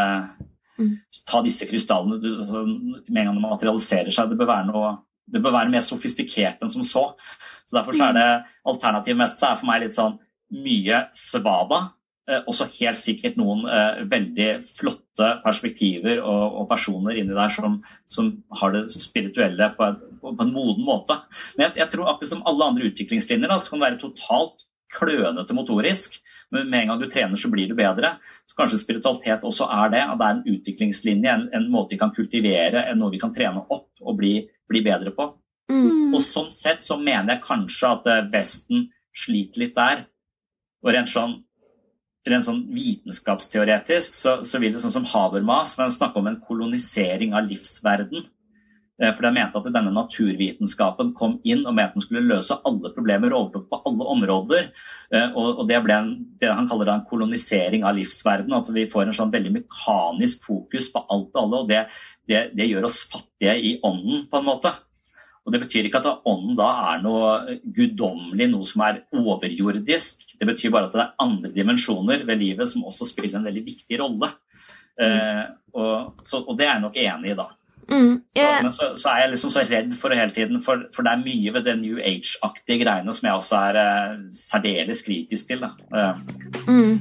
Mm. Ta disse krystallene, du, altså, med en gang det materialiserer seg, det bør være noe det bør være mer sofistikert enn som så. Så derfor så er det alternativ mest, så er for meg litt sånn mye svada, eh, også helt sikkert noen eh, veldig flotte perspektiver og, og personer inni der som, som har det spirituelle på, et, på en moden måte. Men jeg, jeg tror akkurat som alle andre utviklingslinjer da, så kan det være totalt klønete motorisk, men med en gang du trener så blir du bedre. Så kanskje spiritualitet også er det, at det er en utviklingslinje, en, en måte vi kan kultivere, en noe vi kan trene opp og bli, bli bedre på. Mm. Og sånn sett så mener jeg kanskje at Vesten sliter litt der, og rent sånn, rent sånn vitenskapsteoretisk så, så vil det sånn som Habermas, men snakke om en kolonisering av livsverden. For jeg mente at denne naturvitenskapen kom inn og mente at den skulle løse alle problemer og overtok på alle områder. Og det ble en, det han kaller en kolonisering av livsverden, at vi får en sånn veldig mekanisk fokus på alt og alle, og det, det, det gjør oss fattige i ånden på en måte. Og det betyr ikke at ånden da er noe guddommelig, noe som er overjordisk. Det betyr bare at det er andre dimensjoner ved livet som også spiller en veldig viktig rolle. Mm. Og, så, og det er jeg nok enig i da. Mm, yeah. så, men så, så er jeg liksom så redd for det hele tiden, for, for det er mye ved det New Age-aktige greiene som jeg også er uh, særdeles kritisk til. Da. Uh. Mm.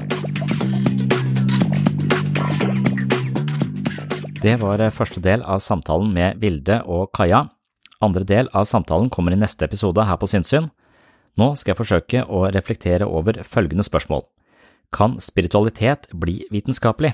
Det var første del av samtalen med Vilde og Kaja. Andre del av samtalen kommer i neste episode her på Sinnsyn. Nå skal jeg forsøke å reflektere over følgende spørsmål. Kan spiritualitet bli vitenskapelig?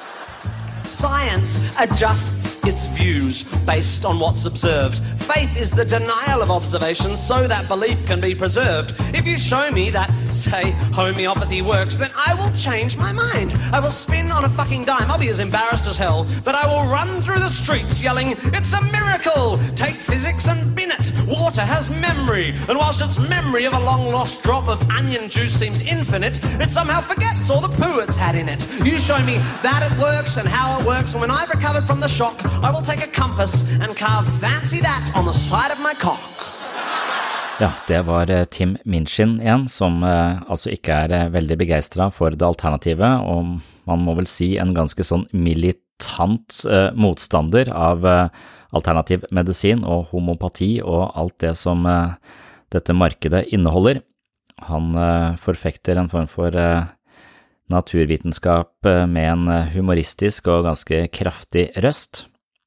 Science adjusts its views based on what's observed. Faith is the denial of observation so that belief can be preserved. If you show me that, say, homeopathy works, then I will change my mind. I will spin on a fucking dime. I'll be as embarrassed as hell, but I will run through the streets yelling, it's a miracle! Take physics and bin it. Water has memory, and whilst its memory of a long-lost drop of onion juice seems infinite, it somehow forgets all the poo it's had in it. You show me that it works and how it works, and when I've recovered from the shock, I will take a compass and carve fancy that on the side of my cock. Ja, det var Tim Minchin igjen, som eh, altså ikke er eh, veldig begeistret for det alternativet, og man må vel si en ganske sånn militant eh, motstander av eh, alternativ medisin og homopati og alt det som eh, dette markedet inneholder. Han eh, forfekter en form for eh, naturvitenskap med en humoristisk og ganske kraftig røst.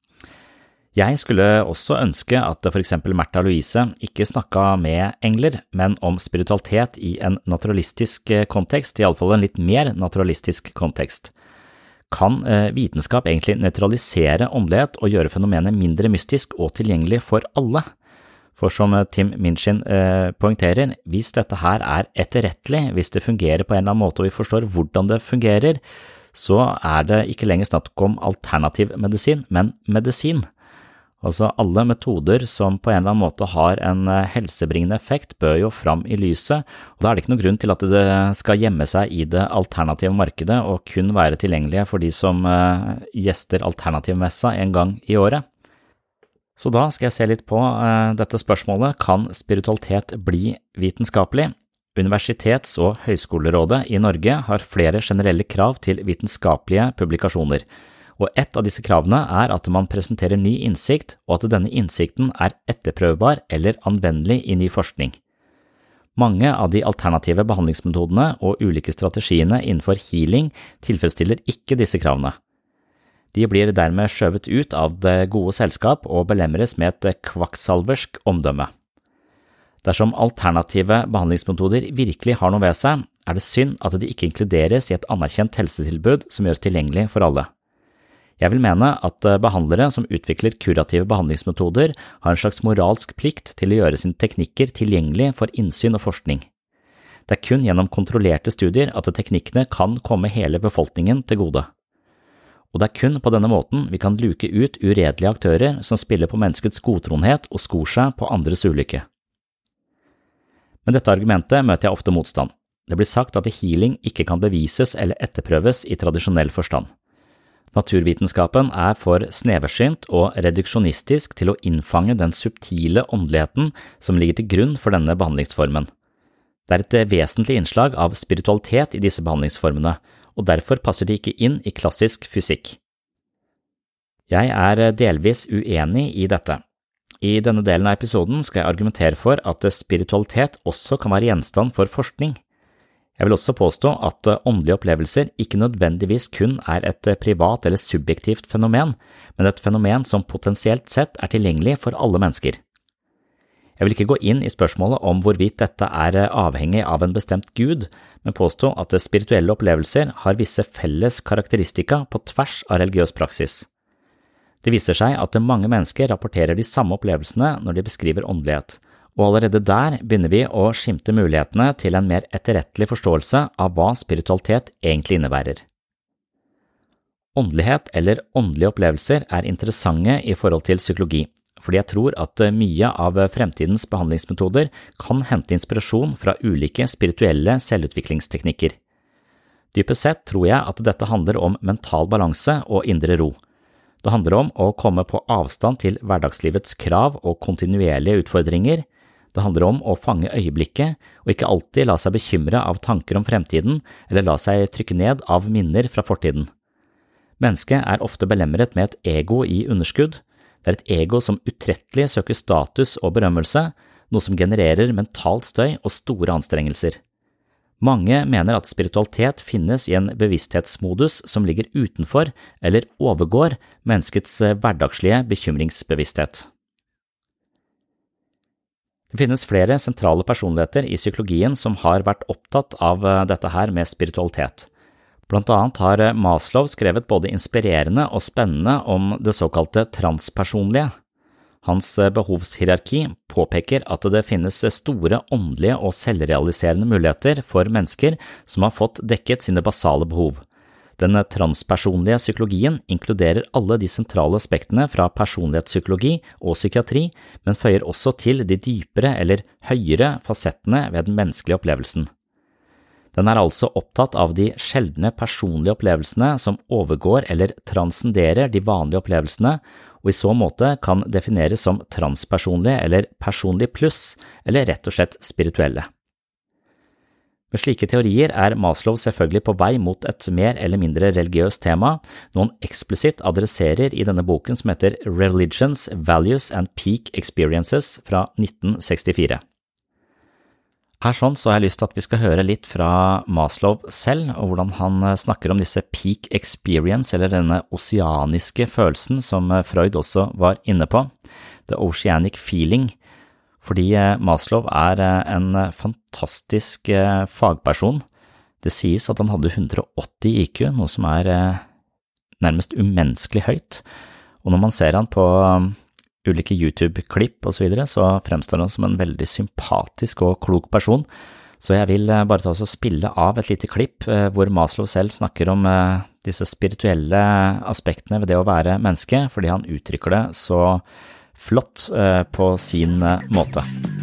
Jeg skulle også ønske at for eksempel Märtha Louise ikke snakket med engler, men om spiritualitet i en naturalistisk kontekst, i alle fall en litt mer naturalistisk kontekst. Kan vitenskap egentlig neutralisere åndelighet og gjøre fenomenet mindre mystisk og tilgjengelig for alle? For som Tim Minchin eh, poengterer, hvis dette her er etterrettelig, hvis det fungerer på en eller annen måte og vi forstår hvordan det fungerer, så er det ikke lenger snakk om alternativ medisin, men medisin. Altså alle metoder som på en eller annen måte har en helsebringende effekt bør jo fram i lyset, og da er det ikke noen grunn til at det skal gjemme seg i det alternative markedet og kun være tilgjengelige for de som eh, gjester alternativmessa en gang i året. Så da skal jeg se litt på uh, dette spørsmålet, kan spiritualitet bli vitenskapelig? Universitets- og Høyskolerådet i Norge har flere generelle krav til vitenskapelige publikasjoner, og ett av disse kravene er at man presenterer ny innsikt, og at denne innsikten er etterprøvbar eller anvendelig i ny forskning. Mange av de alternative behandlingsmetodene og ulike strategiene innenfor healing tilfredsstiller ikke disse kravene. De blir dermed skjøvet ut av det gode selskap og belemres med et kvakksalversk omdømme. Dersom alternative behandlingsmetoder virkelig har noe ved seg, er det synd at de ikke inkluderes i et anerkjent helsetilbud som gjøres tilgjengelig for alle. Jeg vil mene at behandlere som utvikler kurative behandlingsmetoder har en slags moralsk plikt til å gjøre sine teknikker tilgjengelig for innsyn og forskning. Det er kun gjennom kontrollerte studier at teknikkene kan komme hele befolkningen til gode. Og det er kun på denne måten vi kan luke ut uredelige aktører som spiller på menneskets godtroenhet og skor seg på andres ulykke. Med dette argumentet møter jeg ofte motstand. Det blir sagt at healing ikke kan bevises eller etterprøves i tradisjonell forstand. Naturvitenskapen er for sneversynt og reduksjonistisk til å innfange den subtile åndeligheten som ligger til grunn for denne behandlingsformen. Det er et vesentlig innslag av spiritualitet i disse behandlingsformene, og derfor passer de ikke inn i klassisk fysikk. Jeg er delvis uenig i dette. I denne delen av episoden skal jeg argumentere for at spiritualitet også kan være gjenstand for forskning. Jeg vil også påstå at åndelige opplevelser ikke nødvendigvis kun er et privat eller subjektivt fenomen, men et fenomen som potensielt sett er tilgjengelig for alle mennesker. Jeg vil ikke gå inn i spørsmålet om hvorvidt dette er avhengig av en bestemt gud, men påstå at spirituelle opplevelser har visse felles karakteristika på tvers av religiøs praksis. Det viser seg at mange mennesker rapporterer de samme opplevelsene når de beskriver åndelighet, og allerede der begynner vi å skimte mulighetene til en mer etterrettelig forståelse av hva spiritualitet egentlig innebærer. Åndelighet eller åndelige opplevelser er interessante i forhold til psykologi, fordi jeg tror at mye av fremtidens behandlingsmetoder kan hente inspirasjon fra ulike spirituelle selvutviklingsteknikker. Dypest sett tror jeg at dette handler om mental balanse og indre ro. Det handler om å komme på avstand til hverdagslivets krav og kontinuerlige utfordringer. Det handler om å fange øyeblikket og ikke alltid la seg bekymre av tanker om fremtiden eller la seg trykke ned av minner fra fortiden. Mennesket er ofte belemret med et ego i underskudd. Det er et ego som utrettelig søker status og berømmelse, noe som genererer mentalt støy og store anstrengelser. Mange mener at spiritualitet finnes i en bevissthetsmodus som ligger utenfor eller overgår menneskets hverdagslige bekymringsbevissthet. Det finnes flere sentrale personligheter i psykologien som har vært opptatt av dette her med spiritualitet. Blant annet har Maslow skrevet både inspirerende og spennende om det såkalte transpersonlige. Hans behovshierarki påpeker at det finnes store åndelige og selvrealiserende muligheter for mennesker som har fått dekket sine basale behov. Den transpersonlige psykologien inkluderer alle de sentrale aspektene fra personlighetspsykologi og psykiatri, men føyer også til de dypere eller høyere fasettene ved den menneskelige opplevelsen. Den er altså opptatt av de sjeldne personlige opplevelsene som overgår eller transcenderer de vanlige opplevelsene, og i så måte kan defineres som transpersonlige eller personlig pluss, eller rett og slett spirituelle. Med slike teorier er Maslow selvfølgelig på vei mot et mer eller mindre religiøst tema, noe han eksplisitt adresserer i denne boken som heter Religions, Values and Peak Experiences fra nitten sekstifire. Her sånn så har jeg lyst til at vi skal høre litt fra Maslow selv, og hvordan han snakker om disse peak experience, eller denne oseaniske følelsen som Freud også var inne på, the oceanic feeling, fordi Maslow er en fantastisk fagperson. Det sies at han hadde hundre og åtti I Q, noe som er nærmest umenneskelig høyt, og når man ser han på ulike YouTube-klipp og så videre, så fremstår han som en veldig sympatisk og klok person, så jeg vil bare ta oss og spille av et lite klipp hvor Maslow selv snakker om disse spirituelle aspektene ved det å være menneske, fordi han uttrykker det så flott på sin måte.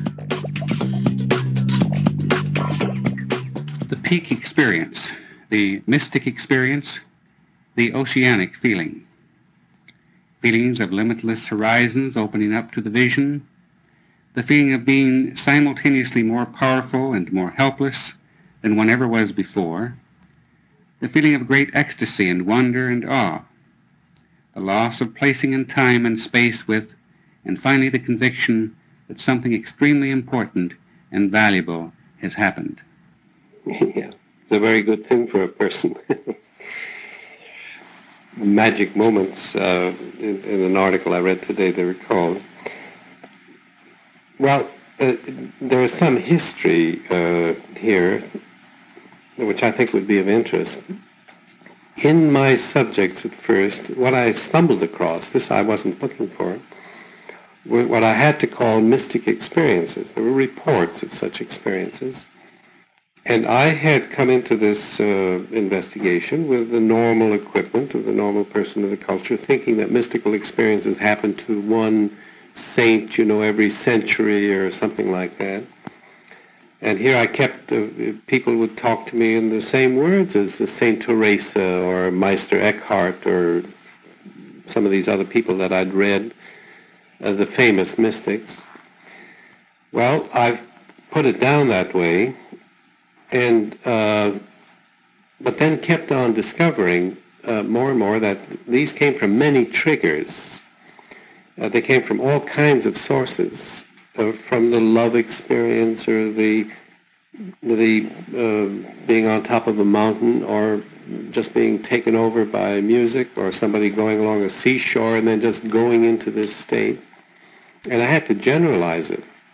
The peak experience, the mystic experience, the oceanic feeling. Feelings of limitless horizons opening up to the vision, the feeling of being simultaneously more powerful and more helpless than one ever was before, the feeling of great ecstasy and wonder and awe, the loss of placing in time and space with, and finally the conviction that something extremely important and valuable has happened. Yeah, it's a very good thing for a person. Magic moments, uh, in, in an article I read today, they were called. Well, uh, there is some history uh, here, which I think would be of interest. In my subjects at first, what I stumbled across, this I wasn't looking for, were what I had to call mystic experiences. There were reports of such experiences. And I had come into this uh, investigation with the normal equipment of the normal person of the culture, thinking that mystical experiences happen to one saint, you know, every century or something like that. And here I kept, uh, people would talk to me in the same words as Saint Teresa or Meister Eckhart or some of these other people that I'd read, uh, the famous mystics. Well, I've put it down that way. And, uh, but then kept on discovering uh, more and more that these came from many triggers. Uh, they came from all kinds of sources, uh, from the love experience or the the uh, being on top of a mountain, or just being taken over by music, or somebody going along a seashore and then just going into this state. And I had to generalize it.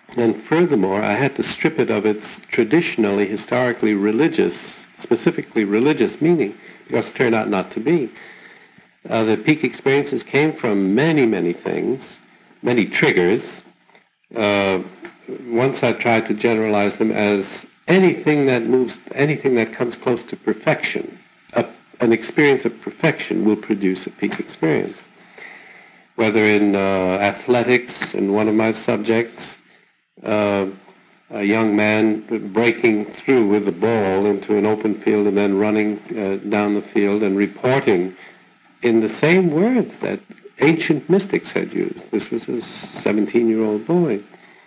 And furthermore, I had to strip it of its traditionally, historically religious, specifically religious meaning, because it turned out not to be. Uh, the peak experiences came from many, many things, many triggers. Uh, once I tried to generalize them as anything that moves, anything that comes close to perfection. A, an experience of perfection will produce a peak experience. Whether in uh, athletics, in one of my subjects, uh, a young man breaking through with the ball into an open field and then running uh, down the field and reporting in the same words that ancient mystics had used. This was a seventeen-year-old boy.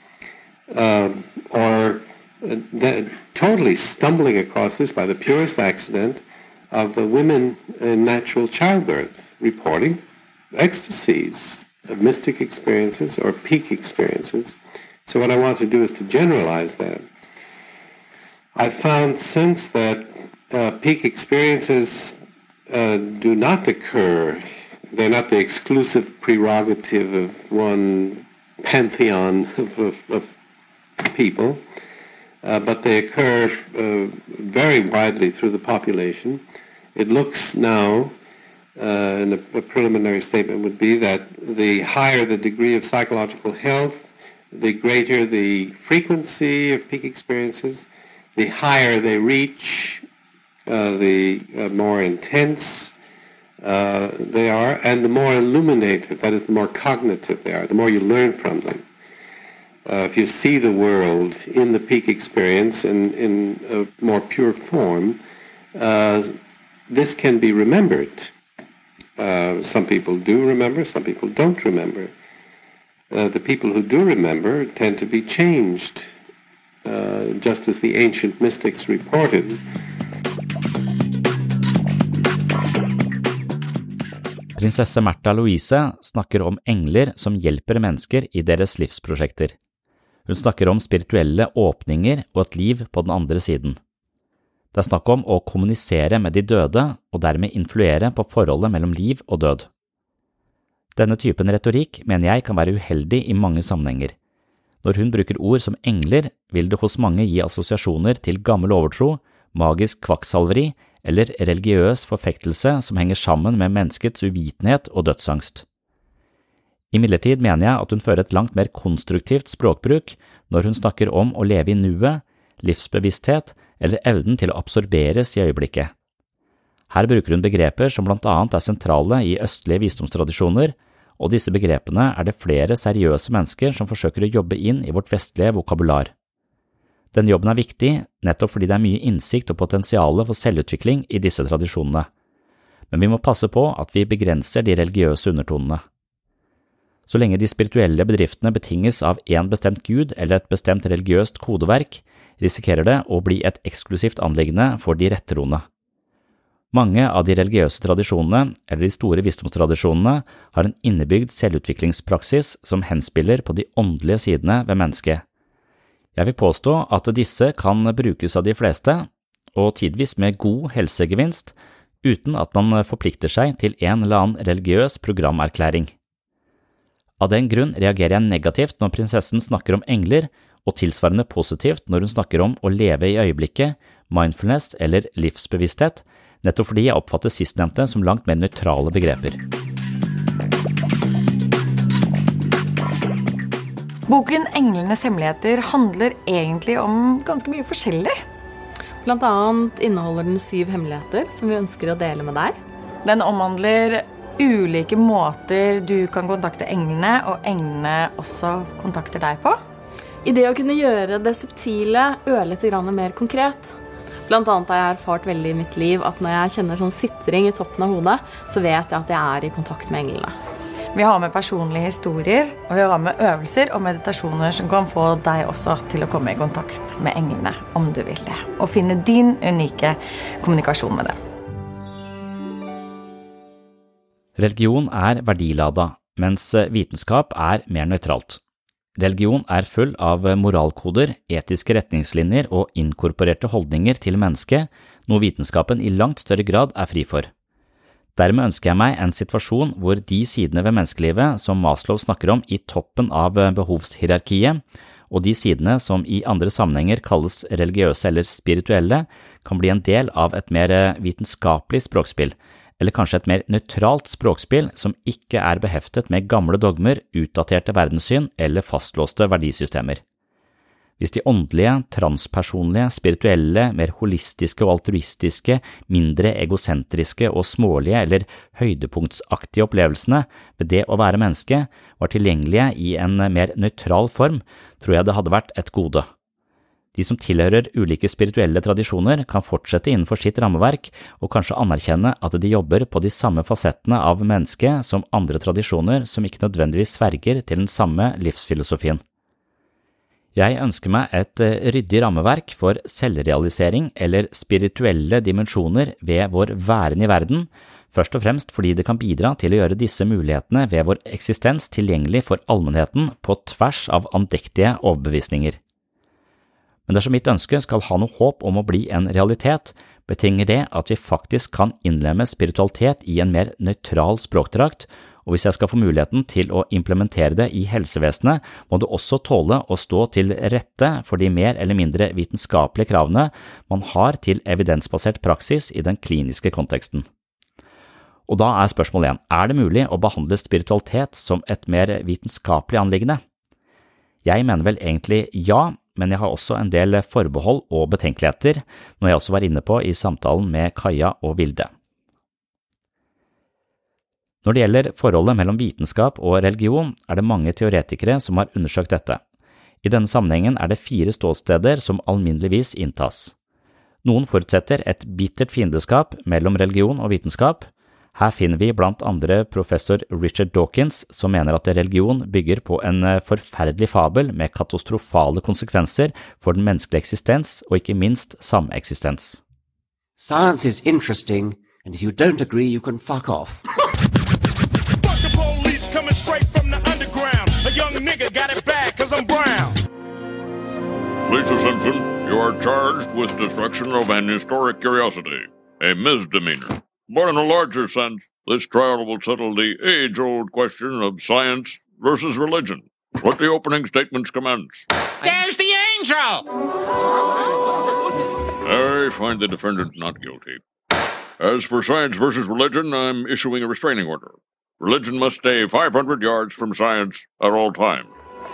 Uh, or uh, that, totally stumbling across this by the purest accident of the women in natural childbirth reporting ecstasies, of mystic experiences or peak experiences. So what I want to do is to generalize that. I found since that uh, peak experiences uh, do not occur, they're not the exclusive prerogative of one pantheon of, of, of people, uh, but they occur uh, very widely through the population. It looks now, uh, and a, a preliminary statement would be that the higher the degree of psychological health, the greater the frequency of peak experiences, the higher they reach, uh, the uh, more intense uh, they are, and the more illuminated, that is, the more cognitive they are, the more you learn from them. Uh, if you see the world in the peak experience in, in a more pure form, uh, this can be remembered. Uh, some people do remember, some people don't remember. Uh, the people who do remember tend to be changed, uh, just as the ancient mystics reported. Prinsesse Märtha Louise snakker om engler som hjelper mennesker i deres livsprosjekter. Hun snakker om spirituelle åpninger og et liv på den andre siden. Det er snakk om å kommunisere med de døde og dermed influere på forholdet mellom liv og død. Denne typen retorikk mener jeg kan være uheldig i mange sammenhenger. Når hun bruker ord som engler, vil det hos mange gi assosiasjoner til gammel overtro, magisk kvakksalveri eller religiøs forfektelse som henger sammen med menneskets uvitenhet og dødsangst. Imidlertid mener jeg at hun fører et langt mer konstruktivt språkbruk når hun snakker om å leve i nuet, livsbevissthet eller evnen til å absorberes i øyeblikket. Her bruker hun begreper som blant annet er sentrale i østlige visdomstradisjoner, og disse begrepene er det flere seriøse mennesker som forsøker å jobbe inn i vårt vestlige vokabular. Den jobben er viktig, nettopp fordi det er mye innsikt og potensiale for selvutvikling i disse tradisjonene. Men vi må passe på at vi begrenser de religiøse undertonene. Så lenge de spirituelle bedriftene betinges av en bestemt gud eller et bestemt religiøst kodeverk, risikerer det å bli et eksklusivt anliggende for de rettroende. Mange av de religiøse tradisjonene, eller de store visdomstradisjonene, har en innebygd selvutviklingspraksis som henspiller på de åndelige sidene ved mennesket. Jeg vil påstå at disse kan brukes av de fleste, og tidvis med god helsegevinst, uten at man forplikter seg til en eller annen religiøs programerklæring. Av den grunn reagerer jeg negativt når prinsessen snakker om engler, og tilsvarende positivt når hun snakker om å leve i øyeblikket, mindfulness eller livsbevissthet, nettopp fordi jeg oppfatter sistnevnte som langt mer nøytrale begreper. Boken Englenes hemmeligheter handler egentlig om ganske mye forskjellig. Blant annet inneholder den syv hemmeligheter som vi ønsker å dele med deg. Den omhandler ulike måter du kan kontakte englene, og englene også kontakter deg på. I det å kunne gjøre det subtile ørlite grann mer konkret. Blant annet har jeg erfart veldig i mitt liv at når jeg kjenner sånn sitring i toppen av hodet, så vet jeg at jeg er i kontakt med englene. Vi har med personlige historier, og vi har med øvelser og meditasjoner som kan få deg også til å komme i kontakt med englene, om du vil det, og finne din unike kommunikasjon med dem. Religion er verdilada, mens vitenskap er mer nøytralt. Religion er full av moralkoder, etiske retningslinjer og inkorporerte holdninger til mennesket, noe vitenskapen i langt større grad er fri for. Dermed ønsker jeg meg en situasjon hvor de sidene ved menneskelivet som Maslow snakker om i toppen av behovshierarkiet, og de sidene som i andre sammenhenger kalles religiøse eller spirituelle, kan bli en del av et mer vitenskapelig språkspill, eller kanskje et mer nøytralt språkspill som ikke er beheftet med gamle dogmer, utdaterte verdenssyn eller fastlåste verdisystemer. Hvis de åndelige, transpersonlige, spirituelle, mer holistiske og altruistiske, mindre egosentriske og smålige eller høydepunktsaktige opplevelsene ved det å være menneske var tilgjengelige i en mer nøytral form, tror jeg det hadde vært et gode. De som tilhører ulike spirituelle tradisjoner kan fortsette innenfor sitt rammeverk og kanskje anerkjenne at de jobber på de samme fasettene av mennesket som andre tradisjoner som ikke nødvendigvis sverger til den samme livsfilosofien. Jeg ønsker meg et ryddig rammeverk for selvrealisering eller spirituelle dimensjoner ved vår væren i verden, først og fremst fordi det kan bidra til å gjøre disse mulighetene ved vår eksistens tilgjengelig for allmennheten på tvers av andektige overbevisninger. Men dersom mitt ønske skal ha noe håp om å bli en realitet, betinger det at vi faktisk kan innlemme spiritualitet i en mer nøytral språkdrakt, og hvis jeg skal få muligheten til å implementere det i helsevesenet, må det også tåle å stå til rette for de mer eller mindre vitenskapelige kravene man har til evidensbasert praksis i den kliniske konteksten. Og da er spørsmålet igjen, er det mulig å behandle spiritualitet som et mer vitenskapelig anliggende? Jeg mener vel egentlig ja, men jeg har også en del forbehold og betenkeligheter, noe jeg også var inne på i samtalen med Kaja og Vilde. Når det gjelder forholdet mellom vitenskap og religion, er det mange teoretikere som har undersøkt dette. I denne sammenhengen er det fire ståsteder som alminneligvis inntas. Noen forutsetter et bittert fiendeskap mellom religion og vitenskap. Her finner vi blant andre professor Richard Dawkins, som mener at religion bygger på en forferdelig fabel med katastrofale konsekvenser for den menneskelige eksistens og ikke minst sameksistens. Science is interesting, and if you don't agree, you can fuck off. Lisa Simpson, you are charged with destruction of an historic curiosity, a misdemeanor. But in a larger sense, this trial will settle the age-old question of science versus religion. Let the opening statements commence. There's the angel! I find the defendant not guilty. As for science versus religion, I'm issuing a restraining order. Religion must stay five hundred yards from science at all times.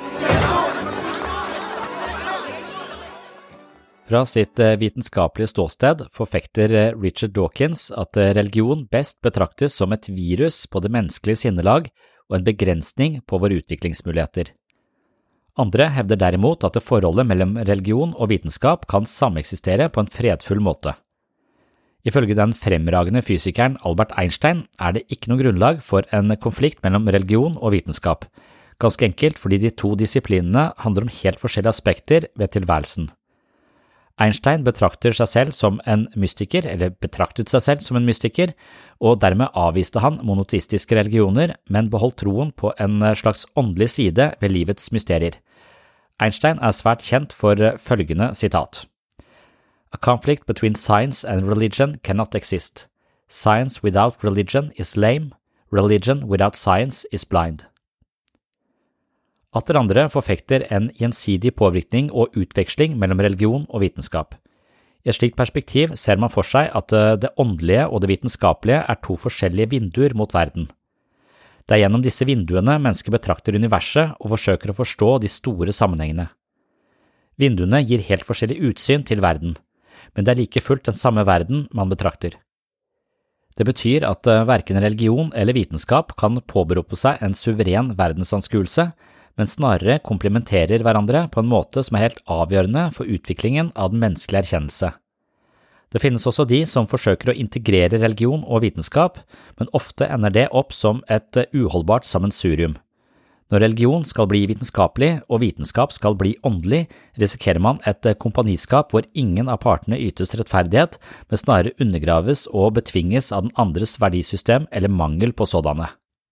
Fra sitt vitenskapelige ståsted forfekter Richard Dawkins at religion best betraktes som et virus på det menneskelige sinnelag og en begrensning på våre utviklingsmuligheter. Andre hevder derimot at det forholdet mellom religion og vitenskap kan sameksistere på en fredfull måte. Ifølge den fremragende fysikeren Albert Einstein er det ikke noe grunnlag for en konflikt mellom religion og vitenskap, ganske enkelt fordi de to disiplinene handler om helt forskjellige aspekter ved tilværelsen. Einstein betrakter seg selv som en mystiker, eller betraktet seg selv som en mystiker, og dermed avviste han monoteistiske religioner, men beholdt troen på en slags åndelig side ved livets mysterier. Einstein er svært kjent for følgende sitat. A conflict between science and religion cannot exist. Science without religion is lame. Religion without science is blind. Atter andre forfekter en gjensidig påvirkning og utveksling mellom religion og vitenskap. I et slikt perspektiv ser man for seg at det åndelige og det vitenskapelige er to forskjellige vinduer mot verden. Det er gjennom disse vinduene mennesker betrakter universet og forsøker å forstå de store sammenhengene. Vinduene gir helt forskjellig utsyn til verden, men det er like fullt den samme verden man betrakter. Det betyr at hverken religion eller vitenskap kan påberope seg en suveren verdensanskuelse, men snarere komplementerer hverandre på en måte som er helt avgjørende for utviklingen av den menneskelige erkjennelse. Det finnes også de som forsøker å integrere religion og vitenskap, men ofte ender det opp som et uholdbart sammensurium. Når religion skal bli vitenskapelig og vitenskap skal bli åndelig, risikerer man et kompaniskap hvor ingen av partene ytes rettferdighet, men snarere undergraves og betvinges av den andres verdisystem eller mangel på sådanne.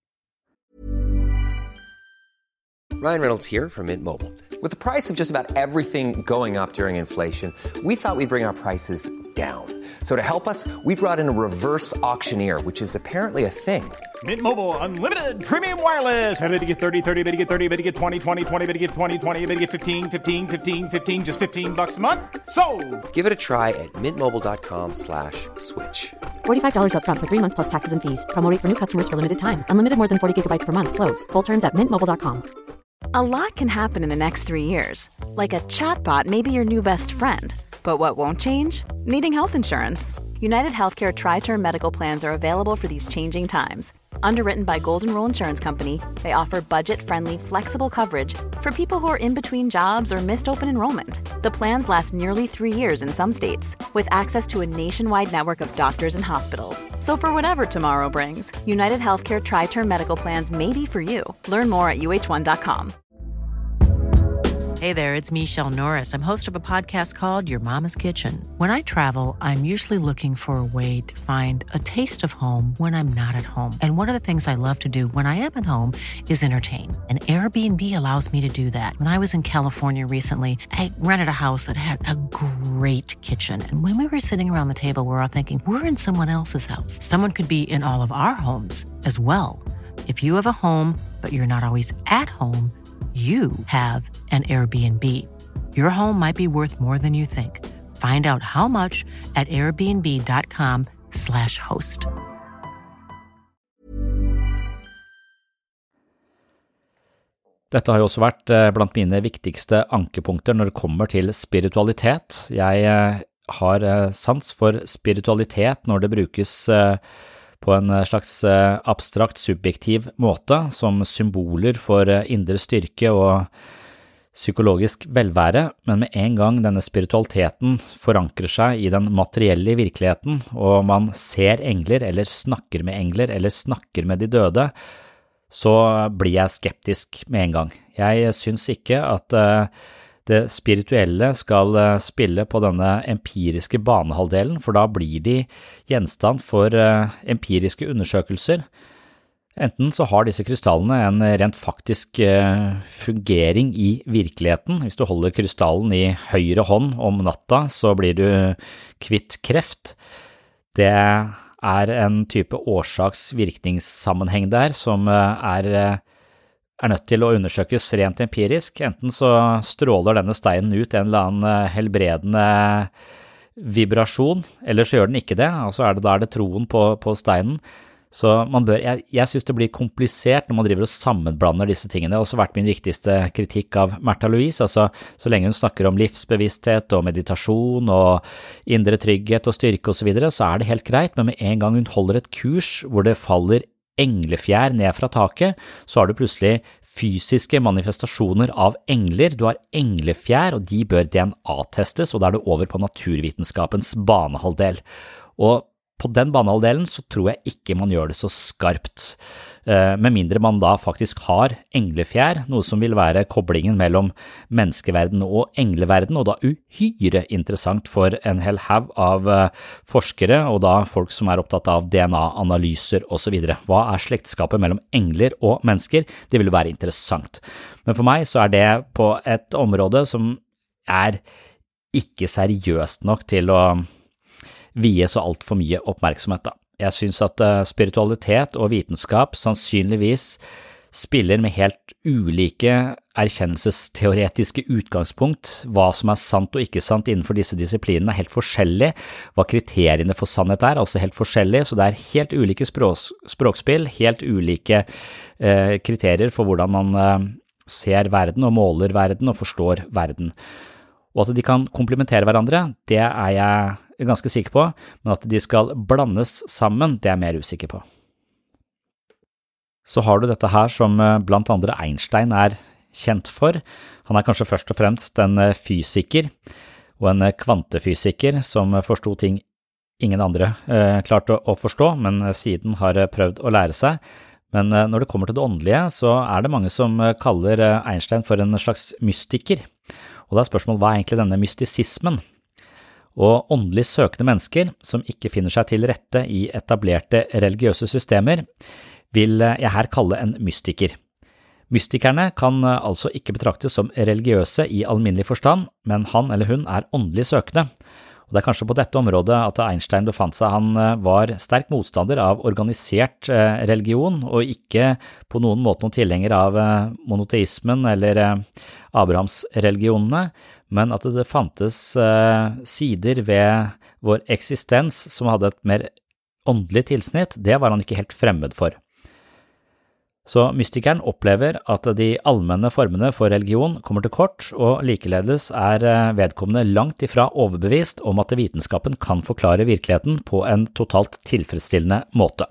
Ryan Reynolds here from Mint Mobile. With the price of just about everything going up during inflation, we thought we'd bring our prices down. So to help us, we brought in a reverse auctioneer, which is apparently a thing. Mint Mobile Unlimited Premium Wireless. How to get thirty, thirty, how to get thirty, how to get twenty, twenty, twenty, how to get twenty, twenty, how to get fifteen, fifteen, fifteen, fifteen, just fifteen bucks a month? Sold! Give it a try at mintmobile.com slash switch. forty-five dollars up front for three months plus taxes and fees. Promo rate for new customers for limited time. Unlimited more than forty gigabytes per month. Slows full terms at mint mobile dot com. A lot can happen in the next three years. Like a chatbot may be your new best friend. But what won't change? Needing health insurance. United Healthcare Tri-Term Medical Plans are available for these changing times. Underwritten by Golden Rule Insurance Company, they offer budget-friendly, flexible coverage for people who are in between jobs or missed open enrollment. The plans last nearly three years in some states, with access to a nationwide network of doctors and hospitals. So for whatever tomorrow brings, United Healthcare Tri-Term Medical Plans may be for you. Learn more at U H one dot com. Hey there, it's Michelle Norris. I'm host of a podcast called Your Mama's Kitchen. When I travel, I'm usually looking for a way to find a taste of home when I'm not at home. And one of the things I love to do when I am at home is entertain. And Airbnb allows me to do that. When I was in California recently, I rented a house that had a great kitchen. And when we were sitting around the table, we were all thinking, we're in someone else's house. Someone could be in all of our homes as well. If you have a home, but you're not always at home, you have an Airbnb. Your home might be worth more than you think. Find out how much at airbnb.com slash host. Dette har jo også vært blant mine viktigste ankepunkter når det kommer til spiritualitet. Jeg har sans for spiritualitet når det brukes på en slags abstrakt, subjektiv måte, som symboler for indre styrke og psykologisk velvære, men med en gang denne spiritualiteten forankrer seg i den materielle virkeligheten, og man ser engler, eller snakker med engler, eller snakker med de døde, så blir jeg skeptisk med en gang. Jeg synes ikke at det spirituelle skal spille på denne empiriske banehalvdelen, for da blir de gjenstand for empiriske undersøkelser. Enten så har disse krystallene en rent faktisk fungering i virkeligheten. Hvis du holder krystallen i høyre hånd om natta, så blir du kvitt kreft. Det er en type årsaks-virkningssammenheng der som er er nødt til å undersøkes rent empirisk. Enten så stråler denne steinen ut en eller annen helbredende vibrasjon, eller så gjør den ikke det, altså er det, da er det troen på, på steinen. Så man bør, jeg, jeg synes det blir komplisert når man driver og sammenblander disse tingene. Det har også vært min viktigste kritikk av Märtha Louise, altså så lenge hun snakker om livsbevissthet og meditasjon og indre trygghet og styrke og så videre, så er det helt greit, men med en gang hun holder et kurs hvor det faller englefjær ned fra taket, så har du plutselig fysiske manifestasjoner av engler. Du har englefjær, og de bør D N A-testes, og da er du over på naturvitenskapens banehalvdel. Og på den banehalvdelen så tror jeg ikke man gjør det så skarpt, med mindre man da faktisk har englefjær, noe som vil være koblingen mellom menneskeverden og engleverden, og da uhyre interessant for en hel haug av forskere, og da folk som er opptatt av D N A-analyser og så videre. Hva er slektskapet mellom engler og mennesker? Det vil være interessant. Men for meg så er det på et område som er ikke seriøst nok til å vie så alt for mye oppmerksomhet da. Jeg synes at spiritualitet og vitenskap sannsynligvis spiller med helt ulike erkjennelsesteoretiske utgangspunkt. Hva som er sant og ikke sant innenfor disse disiplinene er helt forskjellig. Hva kriteriene for sannhet er, er også helt forskjellig, så det er helt ulike språk, språkspill, helt ulike eh, kriterier for hvordan man eh, ser verden og måler verden og forstår verden. Og at de kan komplementere hverandre, det er jeg ganske sikker på, men at de skal blandes sammen, det er jeg mer usikker på. Så har du dette her som blant andre Einstein er kjent for. Han er kanskje først og fremst en fysiker og en kvantefysiker som forstod ting ingen andre eh, klarte å forstå, men siden har prøvd å lære seg. Men når det kommer til det åndelige, så er det mange som kaller Einstein for en slags mystiker. Og da er spørsmålet, hva er egentlig denne mystisismen? Og åndelig søkende mennesker som ikke finner seg til rette i etablerte religiøse systemer, vil jeg her kalle en mystiker. Mystikerne kan altså ikke betraktes som religiøse i alminnelig forstand, men han eller hun er åndelig søkende. Og Og det er kanskje på dette området at Einstein befant seg. Han var sterk motstander av organisert religion, og ikke på noen måte noen tilhenger av monoteismen eller Abrahamsreligionene, men at det fantes sider ved vår eksistens som hadde et mer åndelig tilsnitt, det var han ikke helt fremmed for. Så mystikeren opplever at de allmenne formene for religion kommer til kort, og likeledes er vedkommende langt ifra overbevist om at vitenskapen kan forklare virkeligheten på en totalt tilfredsstillende måte.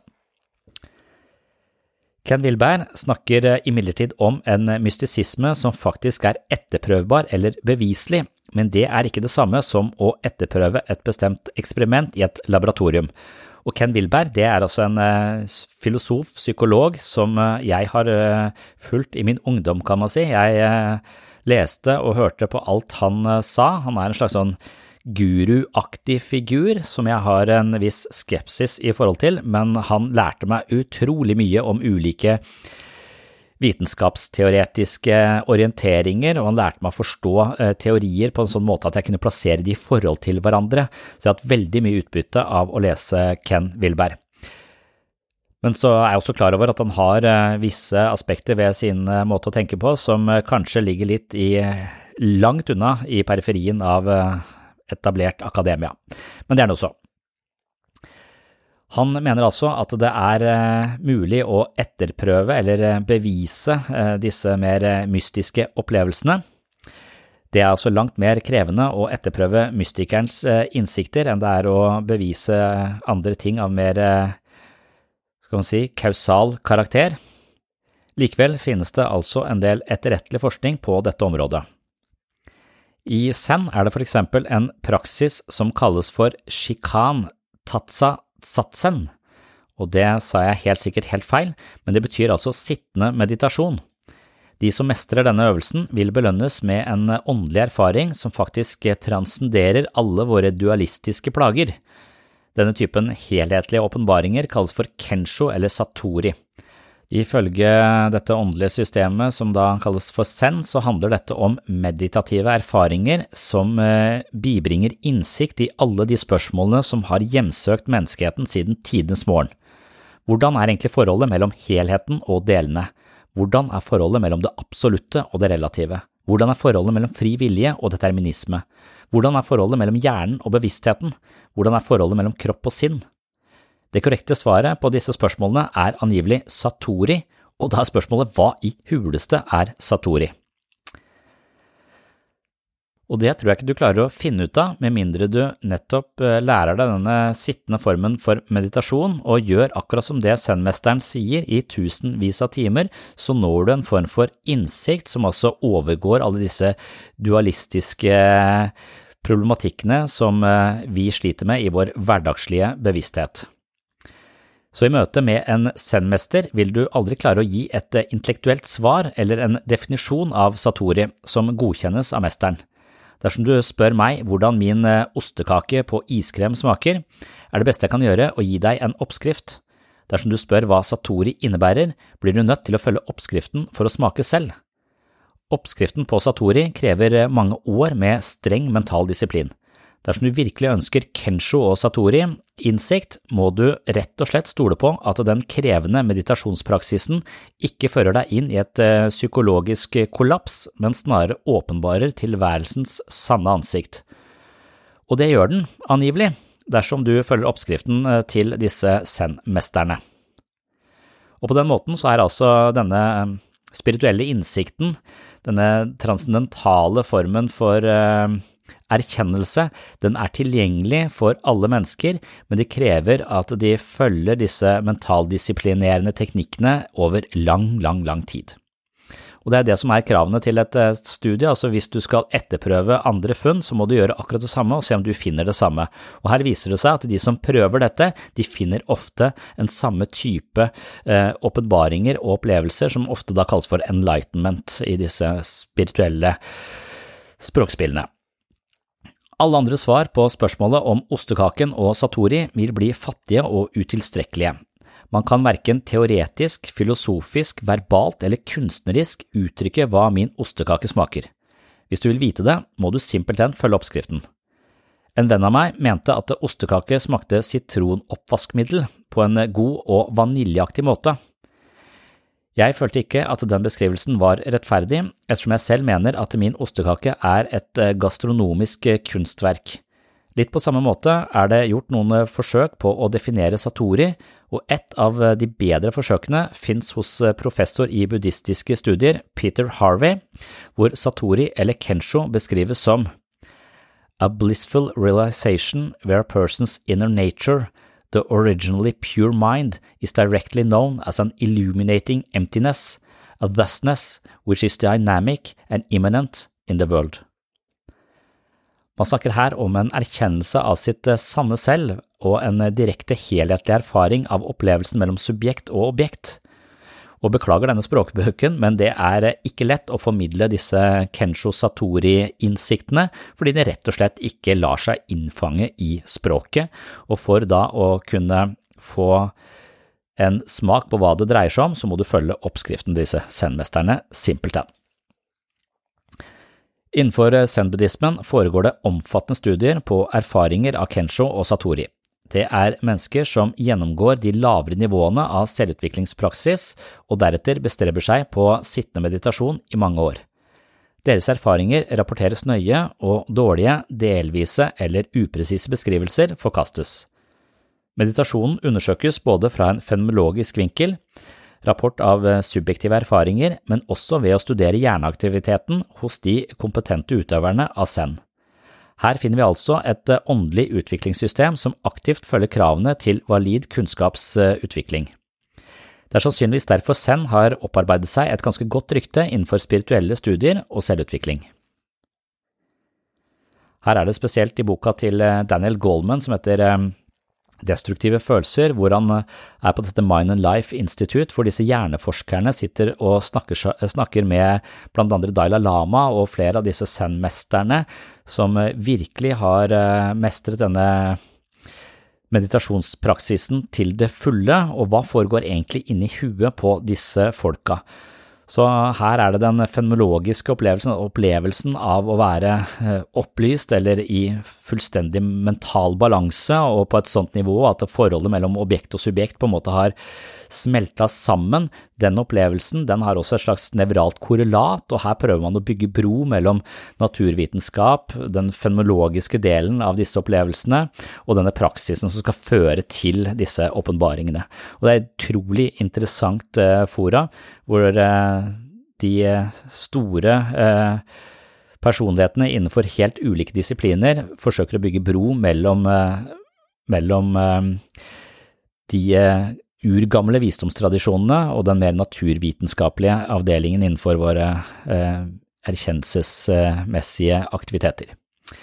Ken Wilber snakker imidlertid om en mystisisme som faktisk er etterprøvbar eller beviselig, men det er ikke det samme som å etterprøve et bestemt eksperiment i et laboratorium. Og Ken Wilber, det er altså en uh, filosof, psykolog, som uh, jeg har uh, fulgt i min ungdom, kan man si. Jeg uh, leste og hørte på alt han uh, sa. Han er en slags sånn guru-aktig figur, som jeg har en viss skepsis i forhold til, men han lærte meg utrolig mye om ulike vitenskapsteoretiske orienteringer, og han lærte meg å forstå eh, teorier på en sånn måte at jeg kunne plassere de i forhold til hverandre, så jeg har hatt veldig mye utbytte av å lese Ken Wilber. Men så er jeg også klar over at han har eh, visse aspekter ved sin eh, måte å tenke på, som eh, kanskje ligger litt i, langt unna i periferien av eh, etablert akademia. Men det er noe så. Han mener altså at det er mulig å etterprøve eller bevise disse mer mystiske opplevelsene. Det er altså langt mer krevende å etterprøve mystikerens innsikter enn det er å bevise andre ting av mer, skal man si, kausal karakter. Likevel finnes det altså en del etterrettelig forskning på dette området. I Zen er det for eksempel en praksis som kalles for shikan tatsa satsen, og det sa jeg helt sikkert helt feil, men det betyr altså sittende meditasjon. De som mestrer denne øvelsen vil belønnes med en åndelig erfaring som faktisk transcenderer alle våre dualistiske plager. Denne typen helhetlige åpenbaringer kalles for kensho eller satori. Ifølge dette åndelige systemet som da kalles for Zen, så handler dette om meditative erfaringer som eh, bibringer innsikt i alle de spørsmålene som har hjemsøkt menneskeheten siden tidens morgen. Hvordan er egentlig forholdet mellom helheten og delene? Hvordan er forholdet mellom det absolutte og det relative? Hvordan er forholdet mellom fri vilje og determinisme? Hvordan er forholdet mellom hjernen og bevisstheten? Hvordan er forholdet mellom kropp og sinn? Det korrekte svaret på disse spørsmålene er angivelig satori, og da er spørsmålet hva i huleste er satori? Og det tror jeg ikke du klarer å finne ut av, med mindre du nettopp lærer deg denne sittende formen for meditasjon, og gjør akkurat som det Zen-mesteren sier i tusenvis av timer, så når du en form for innsikt som altså overgår alle disse dualistiske problematikkene som vi sliter med i vår hverdagslige bevissthet. Så i møte med en Zen-mester vil du aldri klare å gi et intellektuelt svar eller en definisjon av satori som godkjennes av mesteren. Dersom du spør meg hvordan min ostekake på iskrem smaker, er det beste jeg kan gjøre å gi deg en oppskrift. Dersom du spør hva satori innebærer, blir du nødt til å følge oppskriften for å smake selv. Oppskriften på satori krever mange år med streng mental disiplin. Dersom du virkelig ønsker kensho og satori, innsikt, må du rett og slett stole på at den krevende meditasjonspraksisen ikke fører deg inn i et psykologisk kollaps, men snarere åpenbarer tilværelsens sanne ansikt. Og det gjør den, angivelig, dersom du følger oppskriften til disse Zen-mesterne. Og på den måten så er altså denne spirituelle innsikten, denne transcendentale formen for erkjennelse, den er tilgjengelig for alle mennesker, men det krever at de følger disse mentaldisiplinerende teknikkene over lang, lang, lang tid. Og det er det som er kravene til et studie, altså hvis du skal etterprøve andre funn, så må du gjøre akkurat det samme og se om du finner det samme. Og her viser det seg at de som prøver dette, de finner ofte en samme type eh, åpenbaringer og opplevelser som ofte da kalles for enlightenment i disse spirituelle språkspillene. Alle andre svar på spørsmålet om ostekaken og satori vil bli fattige og utilstrekkelige. Man kan hverken teoretisk, filosofisk, verbalt eller kunstnerisk uttrykke hva min ostekake smaker. Hvis du vil vite det, må du simpelthen følge oppskriften. En venn av meg mente at ostekake smakte sitronoppvaskmiddel på en god og vaniljeaktig måte. Jeg følte ikke at den beskrivelsen var rettferdig, ettersom jeg selv mener at min ostekake er et gastronomisk kunstverk. Litt på samme måte er det gjort noen forsøk på å definere satori, og et av de bedre forsøkene finnes hos professor i buddhistiske studier Peter Harvey, hvor satori eller kensho beskrives som a blissful realization where a person's inner nature, the originally pure mind, is directly known as an illuminating emptiness, a thusness which is dynamic and immanent in the world. Man snakker her om en erkjennelse av sitt sanne selv og en direkte helhetlig erfaring av opplevelsen mellom subjekt og objekt. Og beklager denne språkbøken, men det er ikke lett å formidle disse Kensho Satori-innsiktene, fordi det rett og slett ikke lar seg innfange i språket, og for da å kunne få en smak på hva det dreier seg om, så må du følge oppskriften disse zen-mesterne simpelthen. Innenfor zen-buddhismen foregår det omfattende studier på erfaringer av Kensho og Satori. Det er mennesker som gjennomgår de lavere nivåene av selvutviklingspraksis og deretter bestreber seg på sittende meditasjon i mange år. Deres erfaringer rapporteres nøye, og dårlige, delvise eller upresise beskrivelser forkastes. Meditasjonen undersøkes både fra en fenomenologisk vinkel, rapport av subjektive erfaringer, men også ved å studere hjerneaktiviteten hos de kompetente utøverne av zen. Her finner vi altså et åndelig utviklingssystem som aktivt følger kravene til valid kunnskapsutvikling. Det er sannsynligvis derfor zen har opparbeidet seg et ganske godt rykte innenfor spirituelle studier og selvutvikling. Her er det spesielt i boka til Daniel Goleman som heter Destruktive følelser, hvor han er på dette Mind and Life Institute, hvor disse hjerneforskerne sitter og snakker, snakker med blant andre Dalai Lama og flere av disse zen-mesterne som virkelig har mestret denne meditasjonspraksisen til det fulle, og hva foregår egentlig inni huet på disse folka. Så her er det den fenomenologiske opplevelsen, opplevelsen av å være opplyst eller i fullstendig mental balanse og på et sånt nivå at forholdet mellom objekt og subjekt på en måte har smeltet sammen. Den opplevelsen, den har også et slags nevralt korrelat, og her prøver man å bygge bro mellom naturvitenskap, den fenomenologiske delen av disse opplevelsene, og denne praksisen som skal føre til disse åpenbaringene. Og det er et utrolig interessant uh, fora, hvor uh, de store uh, personlighetene innenfor helt ulike disipliner forsøker å bygge bro mellom, uh, mellom uh, de uh, urgamle visdomstradisjonene og den mer naturvitenskapelige avdelingen innenfor våre eh, erkjennelsesmessige aktiviteter.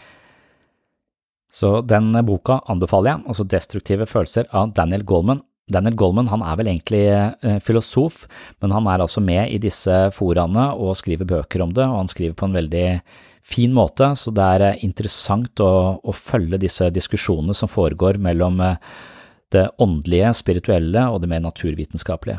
Så den boka anbefaler jeg, altså Destruktive følelser av Daniel Goleman. Daniel Goleman, han er vel egentlig eh, filosof, men han er altså med i disse foraene og skriver bøker om det, og han skriver på en veldig fin måte, så det er eh, interessant å, å følge disse diskusjonene som foregår mellom eh, det åndelige, spirituelle og det mer naturvitenskapelige.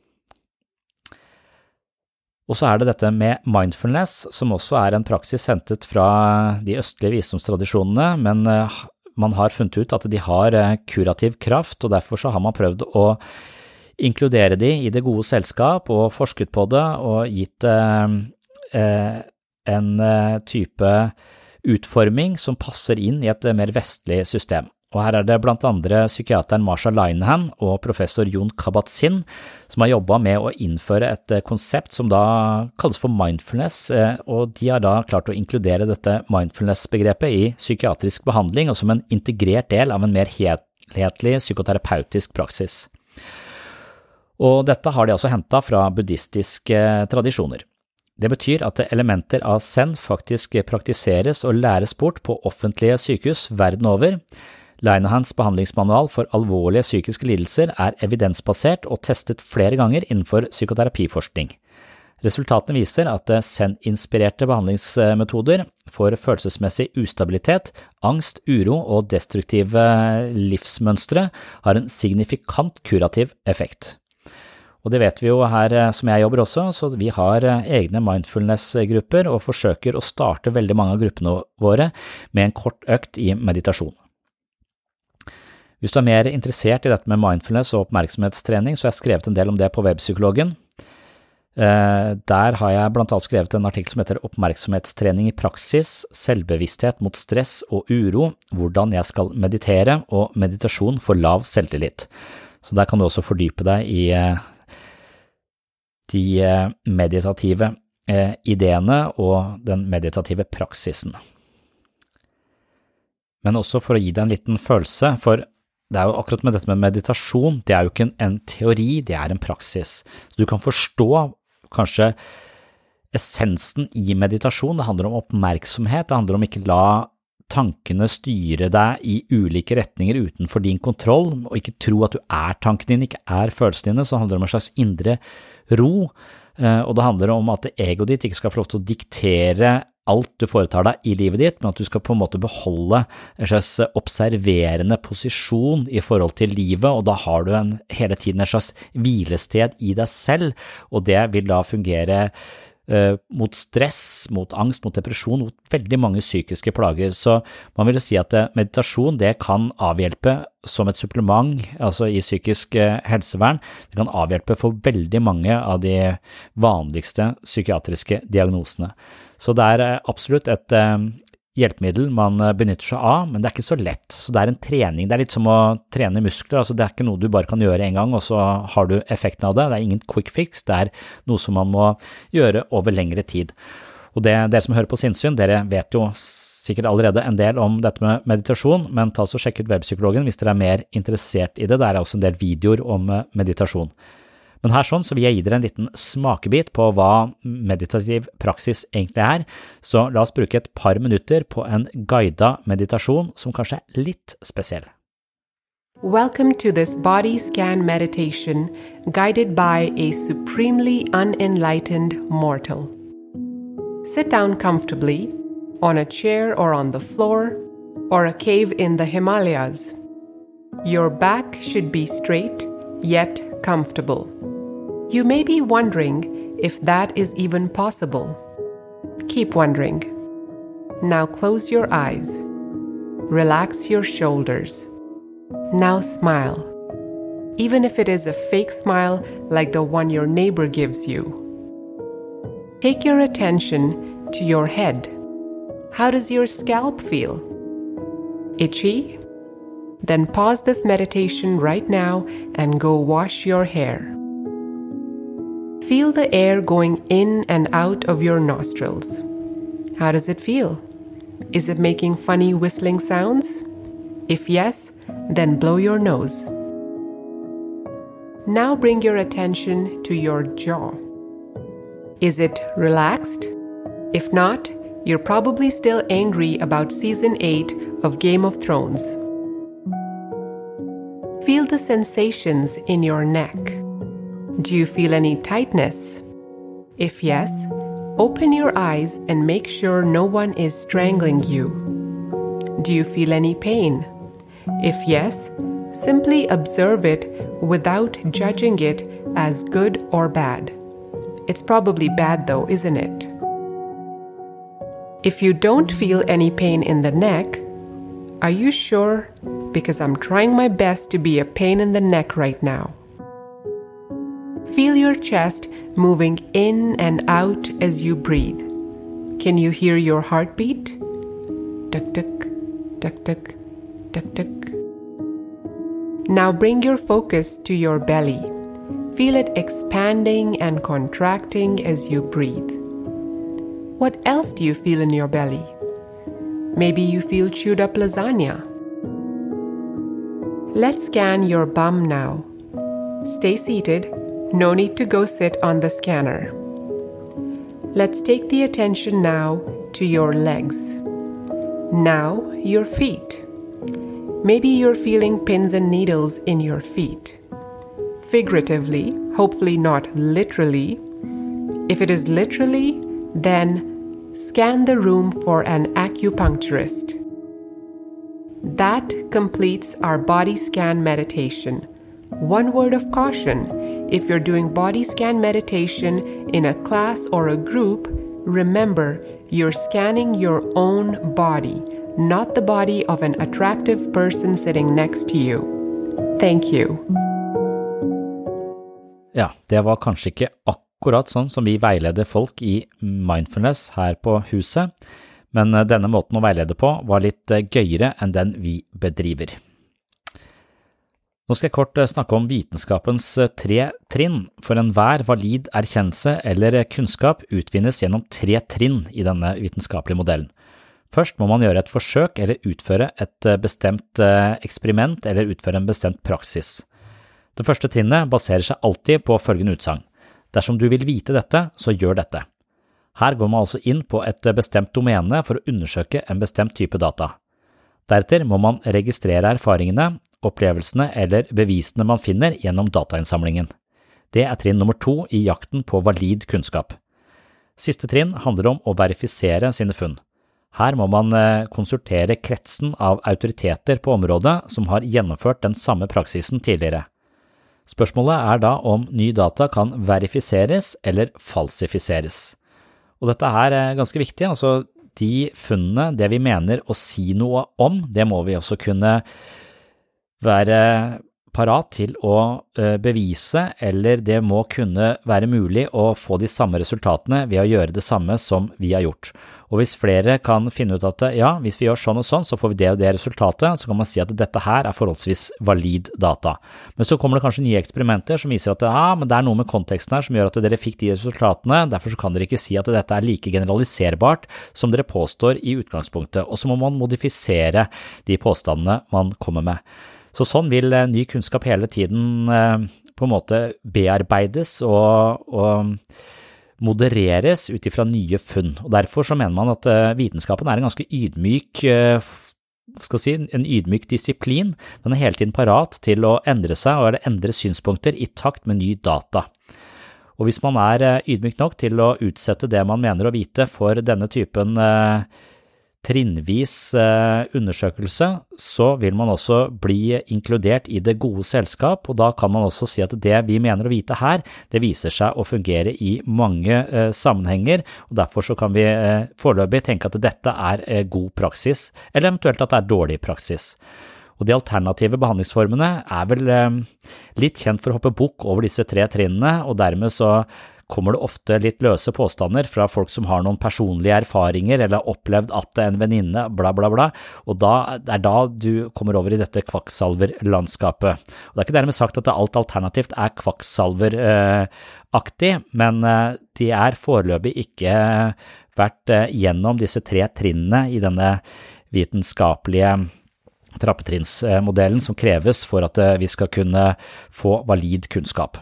Og så er det dette med mindfulness, som også er en praksis hentet fra de østlige visdomstradisjonene, men man har funnet ut at de har kurativ kraft, og derfor så har man prøvd å inkludere de i det gode selskap og forsket på det og gitt eh, en type utforming som passer inn i et mer vestlig system. Og her er det blant andre psykiateren Marsha Linehan og professor Jon Kabat-Zinn som har jobbet med å innføre et konsept som da kalles for mindfulness, og de har da klart å inkludere dette mindfulness-begrepet i psykiatrisk behandling og som en integrert del av en mer helhetlig psykoterapeutisk praksis. Og dette har de altså hentet fra buddhistiske tradisjoner. Det betyr at elementer av zen faktisk praktiseres og læres bort på offentlige sykehus verden over. Linehans behandlingsmanual for alvorlige psykiske lidelser er evidensbasert og testet flere ganger innenfor psykoterapiforskning. Resultatene viser at zen-inspirerte behandlingsmetoder for følelsesmessig ustabilitet, angst, uro og destruktive livsmønstre har en signifikant kurativ effekt. Og det vet vi jo her som jeg jobber også, så vi har egne mindfulness-grupper og forsøker å starte veldig mange av gruppene våre med en kort økt i meditasjon. Hvis du er mer interessert i dette med mindfulness og oppmerksomhetstrening, så har jeg skrevet en del om det på Webpsykologen. Der har jeg blant annet skrevet en artikkel som heter Oppmerksomhetstrening i praksis, selvbevissthet mot stress og uro, hvordan jeg skal meditere og meditasjon for lav selvtillit. Så der kan du også fordype deg i de meditative ideene og den meditative praksisen. Men også for å gi deg en liten følelse, for det er jo akkurat med dette med meditasjon, det er jo ikke en, en teori, det er en praksis. Så du kan forstå kanskje essensen i meditasjon, det handler om oppmerksomhet, det handler om ikke la tankene styre deg i ulike retninger utenfor din kontroll, og ikke tro at du er tankene dine, ikke er følelsene dine, så handler det om en slags indre ro, og det handler om at egoet ditt ikke skal få lov til å diktere alt du foretar deg i livet ditt, men at du skal på en måte beholde en slags observerende posisjon i forhold til livet, og da har du en, hele tiden en slags hvilested i deg selv, og det vil da fungere Uh, mot stress, mot angst, mot depresjon, mot veldig mange psykiske plager. Så man vil si at uh, meditasjon det kan avhjelpe som et supplement, altså i psykisk uh, helsevern. Det kan avhjelpe for veldig mange av de vanligste psykiatriske diagnosene. Så det er uh, absolutt et uh, hjelpemiddel man benytter seg av, men det er ikke så lett. Så det er en trening, det er litt som å trene muskler, altså det er ikke noe du bare kan gjøre en gang, og så har du effekten av det. Det er ingen quick fix, det er noe som man må gjøre over lengre tid. Og det, dere som hører på Sinnsyn, dere vet jo sikkert allerede en del om dette med meditasjon, men ta så sjekk ut Webpsykologen hvis dere er mer interessert i det. Der er også en del videoer om meditasjon. Men her sånn, så vil jeg gi dere en liten smakebit på hva meditativ praksis egentlig er, så la oss bruke et par minutter på en guidet meditasjon som kanskje er litt spesiell. Welcome to this body scan meditation guided by a supremely unenlightened mortal. Sit down comfortably on a chair or on the floor or a cave in the Himalayas. Your back should be straight yet comfortable. You may be wondering if that is even possible. Keep wondering. Now close your eyes. Relax your shoulders. Now smile. Even if it is a fake smile like the one your neighbor gives you. Take your attention to your head. How does your scalp feel? Itchy? Then pause this meditation right now and go wash your hair. Feel the air going in and out of your nostrils. How does it feel? Is it making funny whistling sounds? If yes, then blow your nose. Now bring your attention to your jaw. Is it relaxed? If not, you're probably still angry about season eight of Game of Thrones. Feel the sensations in your neck. Do you feel any tightness? If yes, open your eyes and make sure no one is strangling you. Do you feel any pain? If yes, simply observe it without judging it as good or bad. It's probably bad though, isn't it? If you don't feel any pain in the neck, are you sure? Because I'm trying my best to be a pain in the neck right now. Feel your chest moving in and out as you breathe. Can you hear your heartbeat? Tuk-tuk, tuk-tuk, tuk-tuk. Now bring your focus to your belly. Feel it expanding and contracting as you breathe. What else do you feel in your belly? Maybe you feel chewed up lasagna. Let's scan your bum now. Stay seated. No need to go sit on the scanner. Let's take the attention now to your legs. Now your feet. Maybe you're feeling pins and needles in your feet. Figuratively, hopefully not literally. If it is literally, then scan the room for an acupuncturist. That completes our body scan meditation. One word of caution. If you're doing body scan meditation in a class or a group, remember you're scanning your own body, not the body of an attractive person sitting next to you. Thank you. Ja, det var kanskje ikke akkurat sånn som vi veileder folk i mindfulness her på huset, men denne måten å veilede på var litt gøyere enn den vi bedriver. Nå skal jeg kort snakke om vitenskapens tre trinn, for enhver valid erkjennelse eller kunnskap utvinnes gjennom tre trinn i denne vitenskapelige modellen. Først må man gjøre et forsøk eller utføre et bestemt eksperiment eller utføre en bestemt praksis. Det første trinnet baserer seg alltid på følgende utsagn. Dersom du vil vite dette, så gjør dette. Her går man altså inn på et bestemt domene for å undersøke en bestemt type data. Deretter må man registrere erfaringene, opplevelsene eller bevisene man finner gjennom datainnsamlingen. Det er trinn nummer to i jakten på valid kunnskap. Siste trinn handler om å verifisere sine funn. Her må man konsultere kretsen av autoriteter på området som har gjennomført den samme praksisen tidligere. Spørsmålet er da om ny data kan verifiseres eller falsifiseres. Og dette her er ganske viktig, altså de funnene, det vi mener å si noe om, det må vi også kunne være parat til å bevise, eller det må kunne være mulig å få de samme resultatene ved å gjøre det samme som vi har gjort. Og hvis flere kan finne ut at ja, hvis vi gjør sånn og sånn, så får vi det og det resultatet, så kan man si at dette her er forholdsvis valid data. Men så kommer det kanskje nye eksperimenter som viser at ja, men det er noe med konteksten her som gjør at dere fikk de resultatene, derfor så kan dere ikke si at dette er like generaliserbart som dere påstår i utgangspunktet, og så må man modifisere de påstandene man kommer med. Så sånn vil ny kunnskap hele tiden på en måte bearbeides og, og modereres ut ifra nye funn, og derfor så mener man at vitenskapen er en ganske ydmyk, skal si, en ydmyk disiplin. Den er hele tiden parat til å endre seg og endre synspunkter i takt med ny data. Og hvis man er ydmyk nok til å utsette det man mener å vite for denne typen trinnvis undersøkelse, så vil man også bli inkludert i det gode selskap, og da kan man også si at det vi mener å vite her, det viser seg å fungere i mange eh, sammenhenger, og derfor så kan vi eh, foreløpig tenke at dette er eh, god praksis, eller eventuelt at det er dårlig praksis. Og de alternative behandlingsformene er vel eh, litt kjent for å hoppe bukk over disse tre trinnene, og dermed så kommer det ofte litt løse påstander fra folk som har noen personlige erfaringer eller har opplevd at en venninne, bla bla bla, og da det er da du kommer over i dette kvakksalverlandskapet. Og det er ikke dermed sagt at alt alternativt er kvakksalveraktig, men de er foreløpig ikke vært gjennom disse tre trinnene i denne vitenskapelige trappetrinnsmodellen som kreves for at vi skal kunne få valid kunnskap.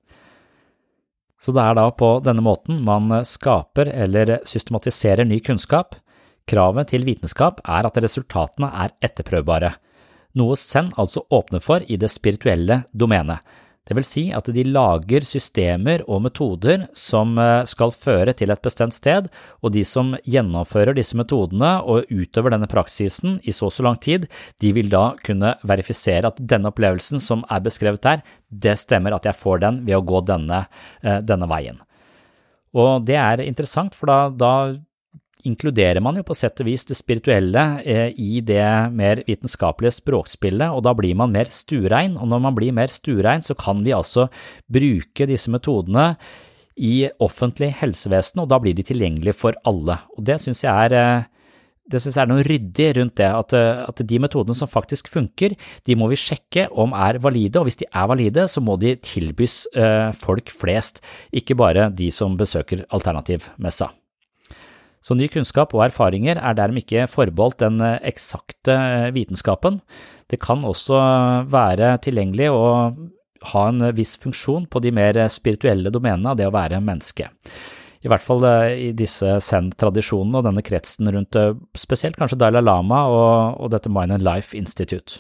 Så det er da på denne måten man skaper eller systematiserer ny kunnskap. Kravet til vitenskap er at resultatene er etterprøvbare, noe Zen altså åpner for i det spirituelle domenet. Det vil si at de lager systemer og metoder som skal føre til et bestemt sted, og de som gjennomfører disse metodene og utøver denne praksisen i så så lang tid, de vil da kunne verifisere at denne opplevelsen som er beskrevet der, det stemmer at jeg får den ved å gå denne, denne veien. Og det er interessant, for da, da inkluderer man jo på sett og vis det spirituelle eh, i det mer vitenskapelige språkspillet, og da blir man mer stuerein, og når man blir mer stuerein så kan vi altså bruke disse metodene i offentlig helsevesen, og da blir de tilgjengelige for alle. Og det synes jeg er, eh, det synes jeg er noe ryddig rundt det, at, at de metodene som faktisk funker, de må vi sjekke om er valide, og hvis de er valide så må de tilbys eh, folk flest, ikke bare de som besøker alternativmessa. Så ny kunnskap og erfaringer er dermed ikke forbeholdt den eksakte vitenskapen. Det kan også være tilgjengelig å ha en viss funksjon på de mer spirituelle domenene av det å være menneske. I hvert fall i disse Zen-tradisjonene og denne kretsen rundt spesielt kanskje Dalai Lama og, og dette Mind and Life Institute.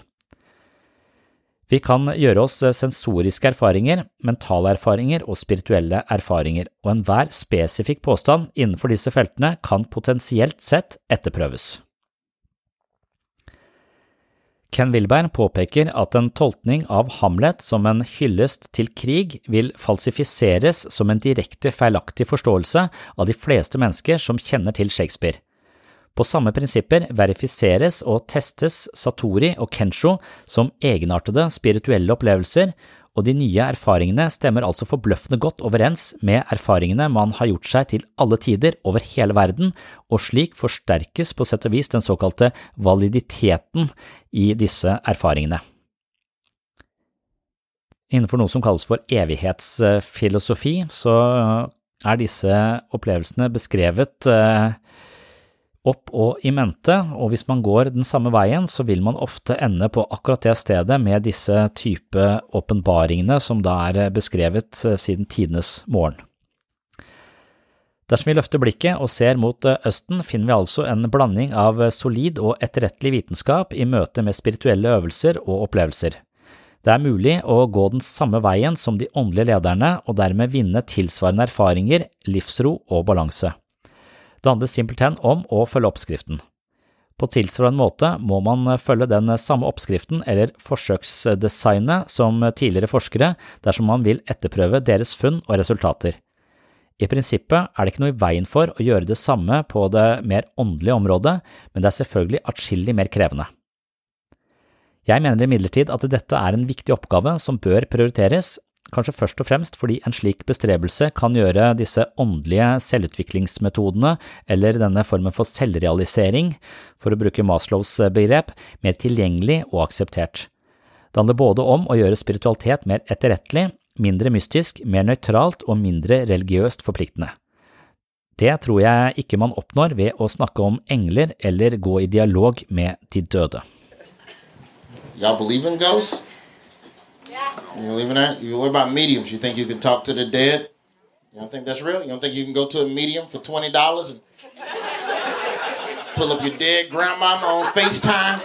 Vi kan gjøre oss sensoriske erfaringer, mentale erfaringer og spirituelle erfaringer, og enhver spesifikk påstand innenfor disse feltene kan potensielt sett etterprøves. Ken Wilber påpeker at en tolkning av Hamlet som en hyllest til krig vil falsifiseres som en direkte feilaktig forståelse av de fleste mennesker som kjenner til Shakespeare. På samme prinsipper verifiseres og testes Satori og Kensho som egenartede spirituelle opplevelser, og de nye erfaringene stemmer altså forbløffende godt overens med erfaringene man har gjort seg til alle tider over hele verden, og slik forsterkes på sett og vis den såkalte validiteten i disse erfaringene. Innenfor noe som kalles for evighetsfilosofi, så er disse opplevelsene beskrevet opp og i mente, og hvis man går den samme veien, så vil man ofte ende på akkurat det stedet med disse type åpenbaringene som da er beskrevet siden tidenes morgen. Dersom vi løfter blikket og ser mot Østen, finner vi altså en blanding av solid og etterrettelig vitenskap i møte med spirituelle øvelser og opplevelser. Det er mulig å gå den samme veien som de åndelige lederne og dermed vinne tilsvarende erfaringer, livsro og balanse. Det handler simpelthen om å følge oppskriften. På tilsvarende måte må man følge den samme oppskriften eller forsøksdesignet som tidligere forskere dersom man vil etterprøve deres funn og resultater. I prinsippet er det ikke noe i veien for å gjøre det samme på det mer åndelige området, men det er selvfølgelig atskillig mer krevende. Jeg mener imidlertid at dette er en viktig oppgave som bør prioriteres, kanskje først og fremst fordi en slik bestrebelse kan gjøre disse åndelige selvutviklingsmetodene eller denne formen for selvrealisering, for å bruke Maslows begrep, mer tilgjengelig og akseptert. Det handler både om å gjøre spiritualitet mer etterrettelig, mindre mystisk, mer nøytralt og mindre religiøst forpliktende. Det tror jeg ikke man oppnår ved å snakke om engler eller gå i dialog med de døde. Y'all believe in ghosts? You believe in that? You, what about mediums? You think you can talk to the dead? You don't think that's real? You don't think you can go to a medium for twenty dollars and pull up your dead grandmama on FaceTime?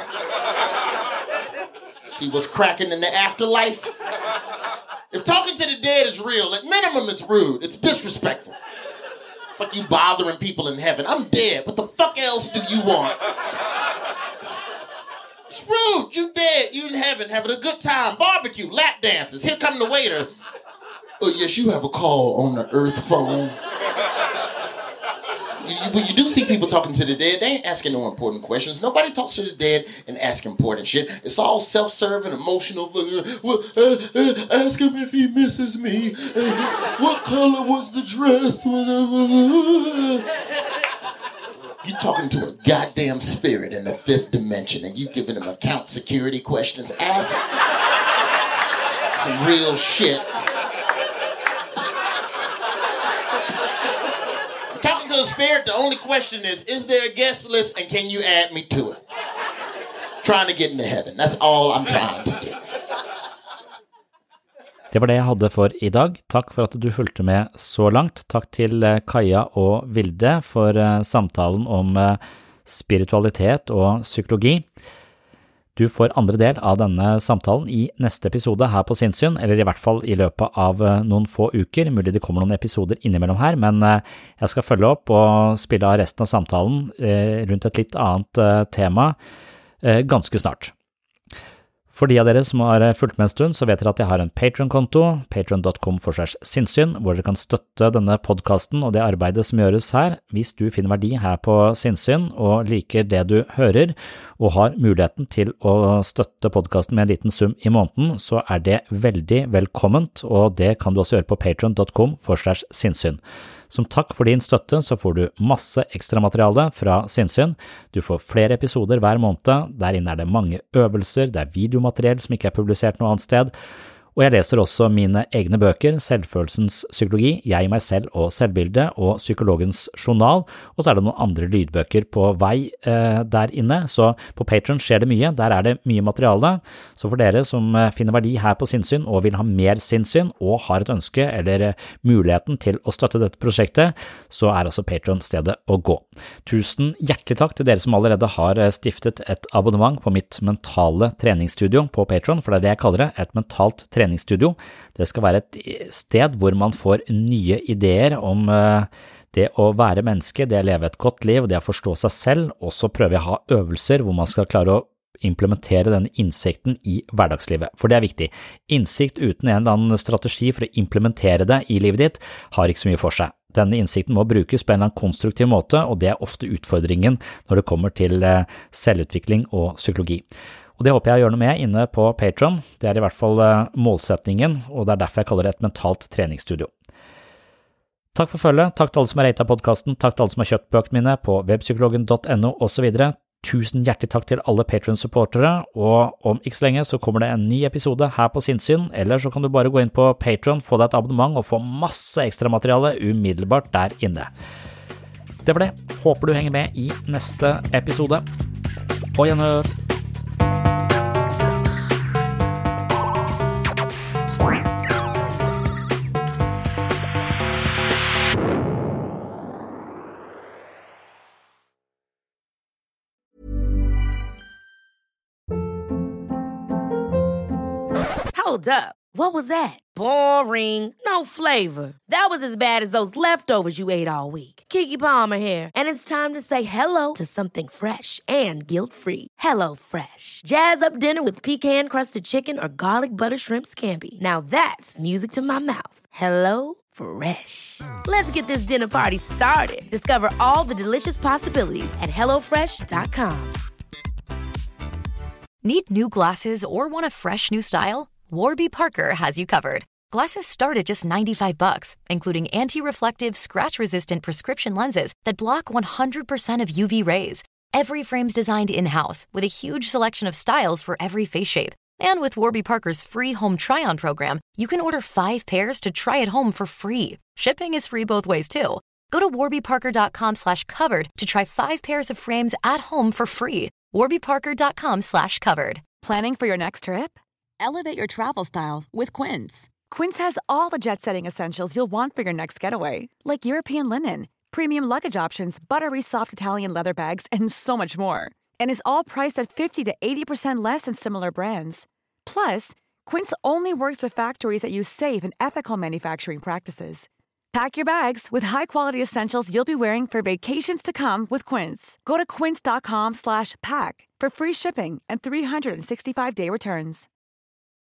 See what's cracking in the afterlife? If talking to the dead is real, at minimum it's rude. It's disrespectful. Fuck you bothering people in heaven. I'm dead. What the fuck else do you want? It's rude. You dead. You in heaven having a good time. Barbecue, lap dances. Here come the waiter. Oh, yes, you have a call on the earth phone. You, you, but you do see people talking to the dead. They ain't asking no important questions. Nobody talks to the dead and ask important shit. It's all self-serving, emotional. Well, uh, uh, ask him if he misses me. Uh, what color was the dress? You're talking to a goddamn spirit in the fifth dimension and you giving him account security questions. Ask some real shit. Talking to a spirit, the only question is, is there a guest list and can you add me to it? Trying to get into heaven. That's all I'm trying to do. Det var det jeg hadde for i dag. Takk for at du fulgte med så langt. Takk til Kaja og Vilde for samtalen om spiritualitet og psykologi. Du får andre del av denne samtalen i neste episode her på Sinnssyn, eller i hvert fall i løpet av noen få uker. Mulig det kommer noen episoder innimellom her, men jeg skal følge opp og spille av resten av samtalen rundt et litt annet tema ganske snart. For de av dere som har fulgt med en stund, så vet dere at jeg har en Patreon-konto, patreon dot com slash sinnssyn, hvor dere kan støtte denne podcasten og det arbeidet som gjøres her. Hvis du finner verdi her på Sinnssyn og liker det du hører, og har muligheten til å støtte podcasten med en liten sum i måneden, så er det veldig velkomment, og det kan du også gjøre på patreon dot com slash sinnssyn. Som takk for din støtte så får du masse ekstra materiale fra Sinnssyn. Du får flere episoder hver måned, der inne er det mange øvelser, det er videomateriell som ikke er publisert noe annet sted, og jeg leser også mine egne bøker, Selvfølelsens psykologi, Jeg, meg selv og selvbilde, og Psykologens journal, og så er det noen andre lydbøker på vei eh, der inne, så på Patreon skjer det mye, der er det mye materiale, så for dere som finner verdi her på Sinnssyn og vil ha mer sinnssyn, og har et ønske eller muligheten til å støtte dette prosjektet, så er altså Patreon stedet å gå. Tusen hjertelig takk til dere som allerede har stiftet et abonnement på mitt mentale treningsstudio på Patreon, for det er det jeg kaller det, et mentalt treningsstudio. treningsstudio. Det skal være et sted hvor man får nye ideer om det å være menneske, det å leve et godt liv, det å forstå seg selv, og så prøver jeg å ha øvelser hvor man skal klare å implementere denne innsikten i hverdagslivet, for det er viktig. Innsikt uten en eller annen strategi for å implementere det i livet ditt har ikke så mye for seg. Denne innsikten må brukes på en eller annen konstruktiv måte, og det er ofte utfordringen når det kommer til selvutvikling og psykologi. Og det håper jeg å gjøre noe med inne på Patreon. Det er i hvert fall målsetningen, og det er derfor jeg kaller det et mentalt treningsstudio. Takk for følget, takk til alle som har ratet podcasten, takk til alle som har kjøpt bøkene mine på webpsykologen punktum no og så videre. Tusen hjertelig takk til alle Patreon-supportere, og om ikke så lenge så kommer det en ny episode her på Sinnssyn, eller så kan du bare gå inn på Patreon, få deg et abonnement og få masse ekstra materiale umiddelbart der inne. Det var det. Håper du henger med i neste episode. På gjenhør! Hold up. What was that? Boring. No flavor. That was as bad as those leftovers you ate all week. Keke Palmer here, and it's time to say hello to something fresh and guilt-free. Hello Fresh. Jazz up dinner with pecan-crusted chicken or garlic butter shrimp scampi. Now that's music to my mouth. Hello Fresh. Let's get this dinner party started. Discover all the delicious possibilities at hello fresh dot com. Need new glasses or want a fresh new style? Warby Parker has you covered. Glasses start at just ninety-five bucks, including anti-reflective, scratch-resistant prescription lenses that block one hundred percent of U V rays. Every frame's designed in-house with a huge selection of styles for every face shape. And with Warby Parker's free home try-on program, you can order five pairs to try at home for free. Shipping is free both ways, too. Go to warby parker dot com slash covered to try five pairs of frames at home for free. warby parker dot com slash covered. Planning for your next trip? Elevate your travel style with Quince. Quince has all the jet-setting essentials you'll want for your next getaway, like European linen, premium luggage options, buttery soft Italian leather bags, and so much more. And is all priced at fifty to eighty percent less than similar brands. Plus, Quince only works with factories that use safe and ethical manufacturing practices. Pack your bags with high-quality essentials you'll be wearing for vacations to come with Quince. Go to quince dot com slash pack for free shipping and three sixty-five day returns.